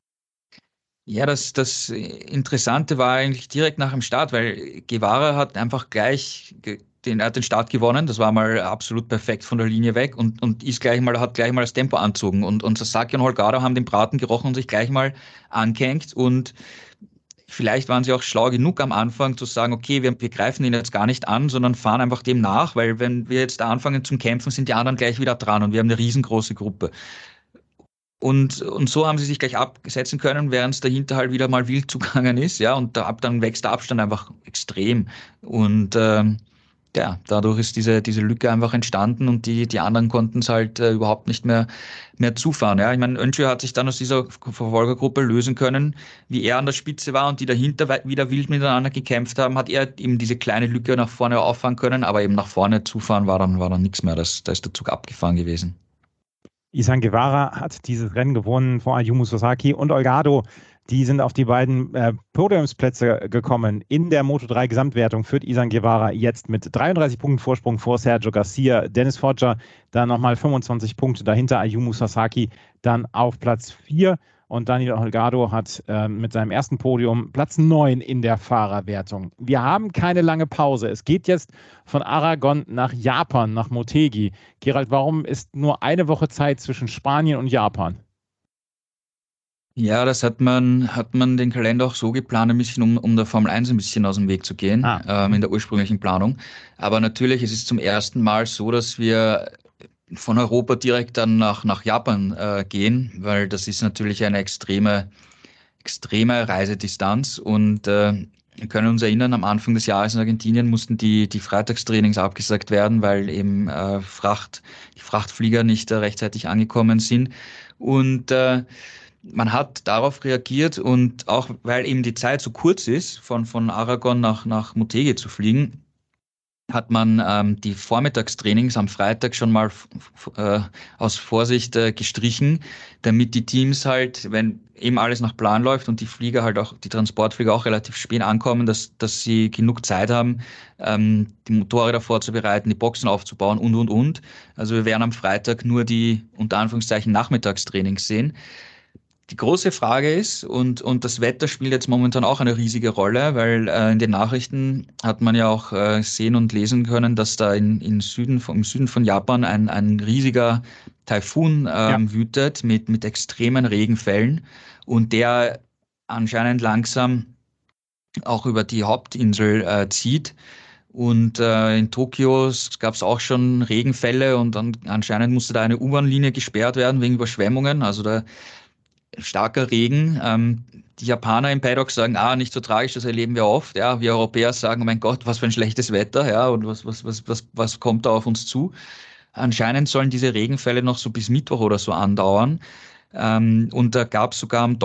Ja, das Interessante war eigentlich direkt nach dem Start, weil Guevara hat einfach gleich er hat den Start gewonnen, das war mal absolut perfekt von der Linie weg, und hat gleich mal das Tempo angezogen, und Sasaki und Holgado haben den Braten gerochen und sich gleich mal angehängt, und vielleicht waren sie auch schlau genug am Anfang zu sagen, okay, wir greifen ihn jetzt gar nicht an, sondern fahren einfach dem nach, weil wenn wir jetzt da anfangen zum Kämpfen, sind die anderen gleich wieder dran, und wir haben eine riesengroße Gruppe. Und so haben sie sich gleich absetzen können, während es dahinter halt wieder mal wild zugegangen ist, ja, und dann wächst der Abstand einfach extrem. Und ja, dadurch ist diese Lücke einfach entstanden, und die anderen konnten es halt überhaupt nicht mehr zufahren. Ja, ich meine, Öncü hat sich dann aus dieser Verfolgergruppe lösen können, wie er an der Spitze war und die dahinter wieder wild miteinander gekämpft haben, hat er eben diese kleine Lücke nach vorne auffahren können, aber eben nach vorne zufahren war dann nichts mehr. Da ist der Zug abgefahren gewesen. Izan Guevara hat dieses Rennen gewonnen vor Ayumu Sasaki und Holgado. Die sind auf die beiden Podiumsplätze gekommen. In der Moto3-Gesamtwertung führt Izan Guevara jetzt mit 33 Punkten Vorsprung vor Sergio Garcia. Dennis Foggia dann nochmal 25 Punkte dahinter. Ayumu Sasaki dann auf Platz 4. Und Daniel Holgado hat mit seinem ersten Podium Platz 9 in der Fahrerwertung. Wir haben keine lange Pause. Es geht jetzt von Aragon nach Japan, nach Motegi. Gerald, warum ist nur eine Woche Zeit zwischen Spanien und Japan? Ja, das hat man den Kalender auch so geplant, ein bisschen, um der Formel 1 ein bisschen aus dem Weg zu gehen, in der ursprünglichen Planung. Aber natürlich, es ist zum ersten Mal so, dass wir von Europa direkt dann nach Japan gehen, weil das ist natürlich eine extreme Reisedistanz, und wir können uns erinnern, am Anfang des Jahres in Argentinien mussten die Freitagstrainings abgesagt werden, weil eben die Frachtflieger nicht rechtzeitig angekommen sind, und man hat darauf reagiert, und auch weil eben die Zeit so kurz ist, von Aragon nach Motegi zu fliegen, hat man die Vormittagstrainings am Freitag schon mal aus Vorsicht gestrichen, damit die Teams halt, wenn eben alles nach Plan läuft und die Flieger halt auch, die Transportflieger auch relativ spät ankommen, dass sie genug Zeit haben, die Motorräder vorzubereiten, die Boxen aufzubauen und. Also wir werden am Freitag nur die, unter Anführungszeichen, Nachmittagstrainings sehen. Die große Frage ist, und das Wetter spielt jetzt momentan auch eine riesige Rolle, weil in den Nachrichten hat man ja auch sehen und lesen können, dass da im Süden von Japan ein riesiger Taifun wütet mit extremen Regenfällen, und der anscheinend langsam auch über die Hauptinsel zieht. Und in Tokio gab es auch schon Regenfälle, und dann anscheinend musste da eine U-Bahn-Linie gesperrt werden wegen Überschwemmungen. Also da starker Regen. Die Japaner im Paddock sagen, nicht so tragisch, das erleben wir oft. Ja, wir Europäer sagen, oh mein Gott, was für ein schlechtes Wetter, ja, und was kommt da auf uns zu? Anscheinend sollen diese Regenfälle noch so bis Mittwoch oder so andauern. Und da gab es sogar am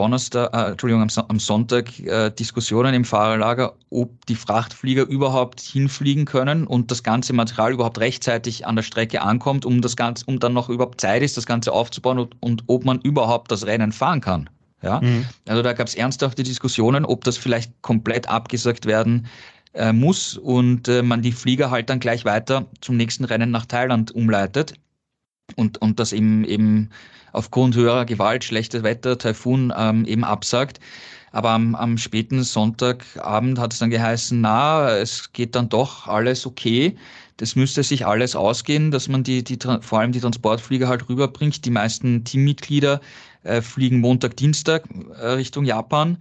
Sonntag Diskussionen im Fahrerlager, ob die Frachtflieger überhaupt hinfliegen können und das ganze Material überhaupt rechtzeitig an der Strecke ankommt, um dann noch überhaupt Zeit ist, das Ganze aufzubauen, und ob man überhaupt das Rennen fahren kann. Ja? Also da gab es ernsthafte Diskussionen, ob das vielleicht komplett abgesagt werden muss und man die Flieger halt dann gleich weiter zum nächsten Rennen nach Thailand umleitet und das eben aufgrund höherer Gewalt, schlechtes Wetter, Taifun eben absagt. Aber am späten Sonntagabend hat es dann geheißen, es geht dann doch alles okay. Das müsste sich alles ausgehen, dass man vor allem die Transportflieger halt rüberbringt. Die meisten Teammitglieder fliegen Montag, Dienstag Richtung Japan.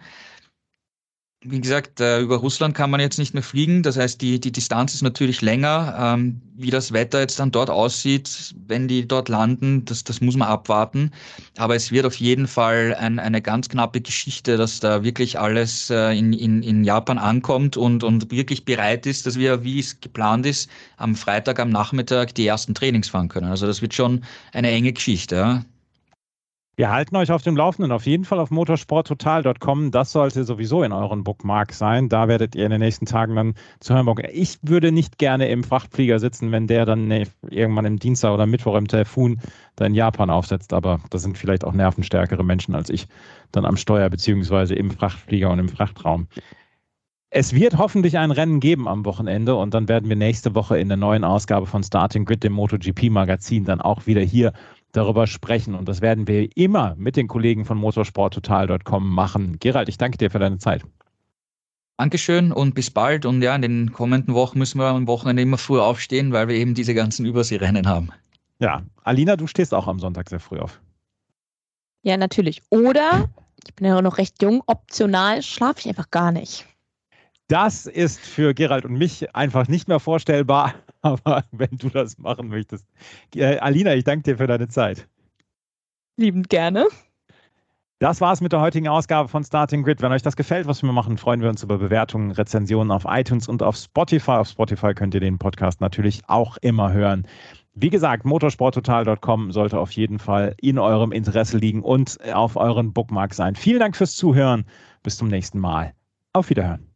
Wie gesagt, über Russland kann man jetzt nicht mehr fliegen. Das heißt, die Distanz ist natürlich länger. Wie das Wetter jetzt dann dort aussieht, wenn die dort landen, das muss man abwarten. Aber es wird auf jeden Fall eine ganz knappe Geschichte, dass da wirklich alles in Japan ankommt und wirklich bereit ist, dass wir, wie es geplant ist, am Freitag am Nachmittag die ersten Trainings fahren können. Also das wird schon eine enge Geschichte, ja. Wir halten euch auf dem Laufenden, auf jeden Fall auf motorsporttotal.com. Das sollte sowieso in euren Bookmarks sein. Da werdet ihr in den nächsten Tagen dann zu hören. Ich würde nicht gerne im Frachtflieger sitzen, wenn der dann irgendwann im Dienstag oder Mittwoch im Taifun da in Japan aufsetzt. Aber das sind vielleicht auch nervenstärkere Menschen als ich dann am Steuer beziehungsweise im Frachtflieger und im Frachtraum. Es wird hoffentlich ein Rennen geben am Wochenende und dann werden wir nächste Woche in der neuen Ausgabe von Starting Grid, dem MotoGP-Magazin, dann auch wieder hier darüber sprechen. Und das werden wir immer mit den Kollegen von motorsporttotal.com machen. Gerald, ich danke dir für deine Zeit. Dankeschön und bis bald. Und ja, in den kommenden Wochen müssen wir am Wochenende immer früh aufstehen, weil wir eben diese ganzen Überseerennen haben. Ja, Alina, du stehst auch am Sonntag sehr früh auf. Ja, natürlich. Oder, ich bin ja noch recht jung, optional schlafe ich einfach gar nicht. Das ist für Gerald und mich einfach nicht mehr vorstellbar, aber wenn du das machen möchtest. Alina, ich danke dir für deine Zeit. Liebend gerne. Das war's mit der heutigen Ausgabe von Starting Grid. Wenn euch das gefällt, was wir machen, freuen wir uns über Bewertungen, Rezensionen auf iTunes und auf Spotify. Auf Spotify könnt ihr den Podcast natürlich auch immer hören. Wie gesagt, motorsporttotal.com sollte auf jeden Fall in eurem Interesse liegen und auf euren Bookmark sein. Vielen Dank fürs Zuhören. Bis zum nächsten Mal. Auf Wiederhören.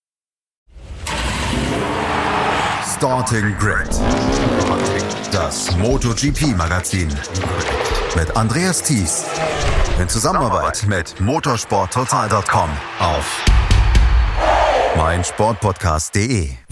Starting Grid, das MotoGP-Magazin mit Andreas Thies in Zusammenarbeit mit motorsporttotal.com auf meinsportpodcast.de.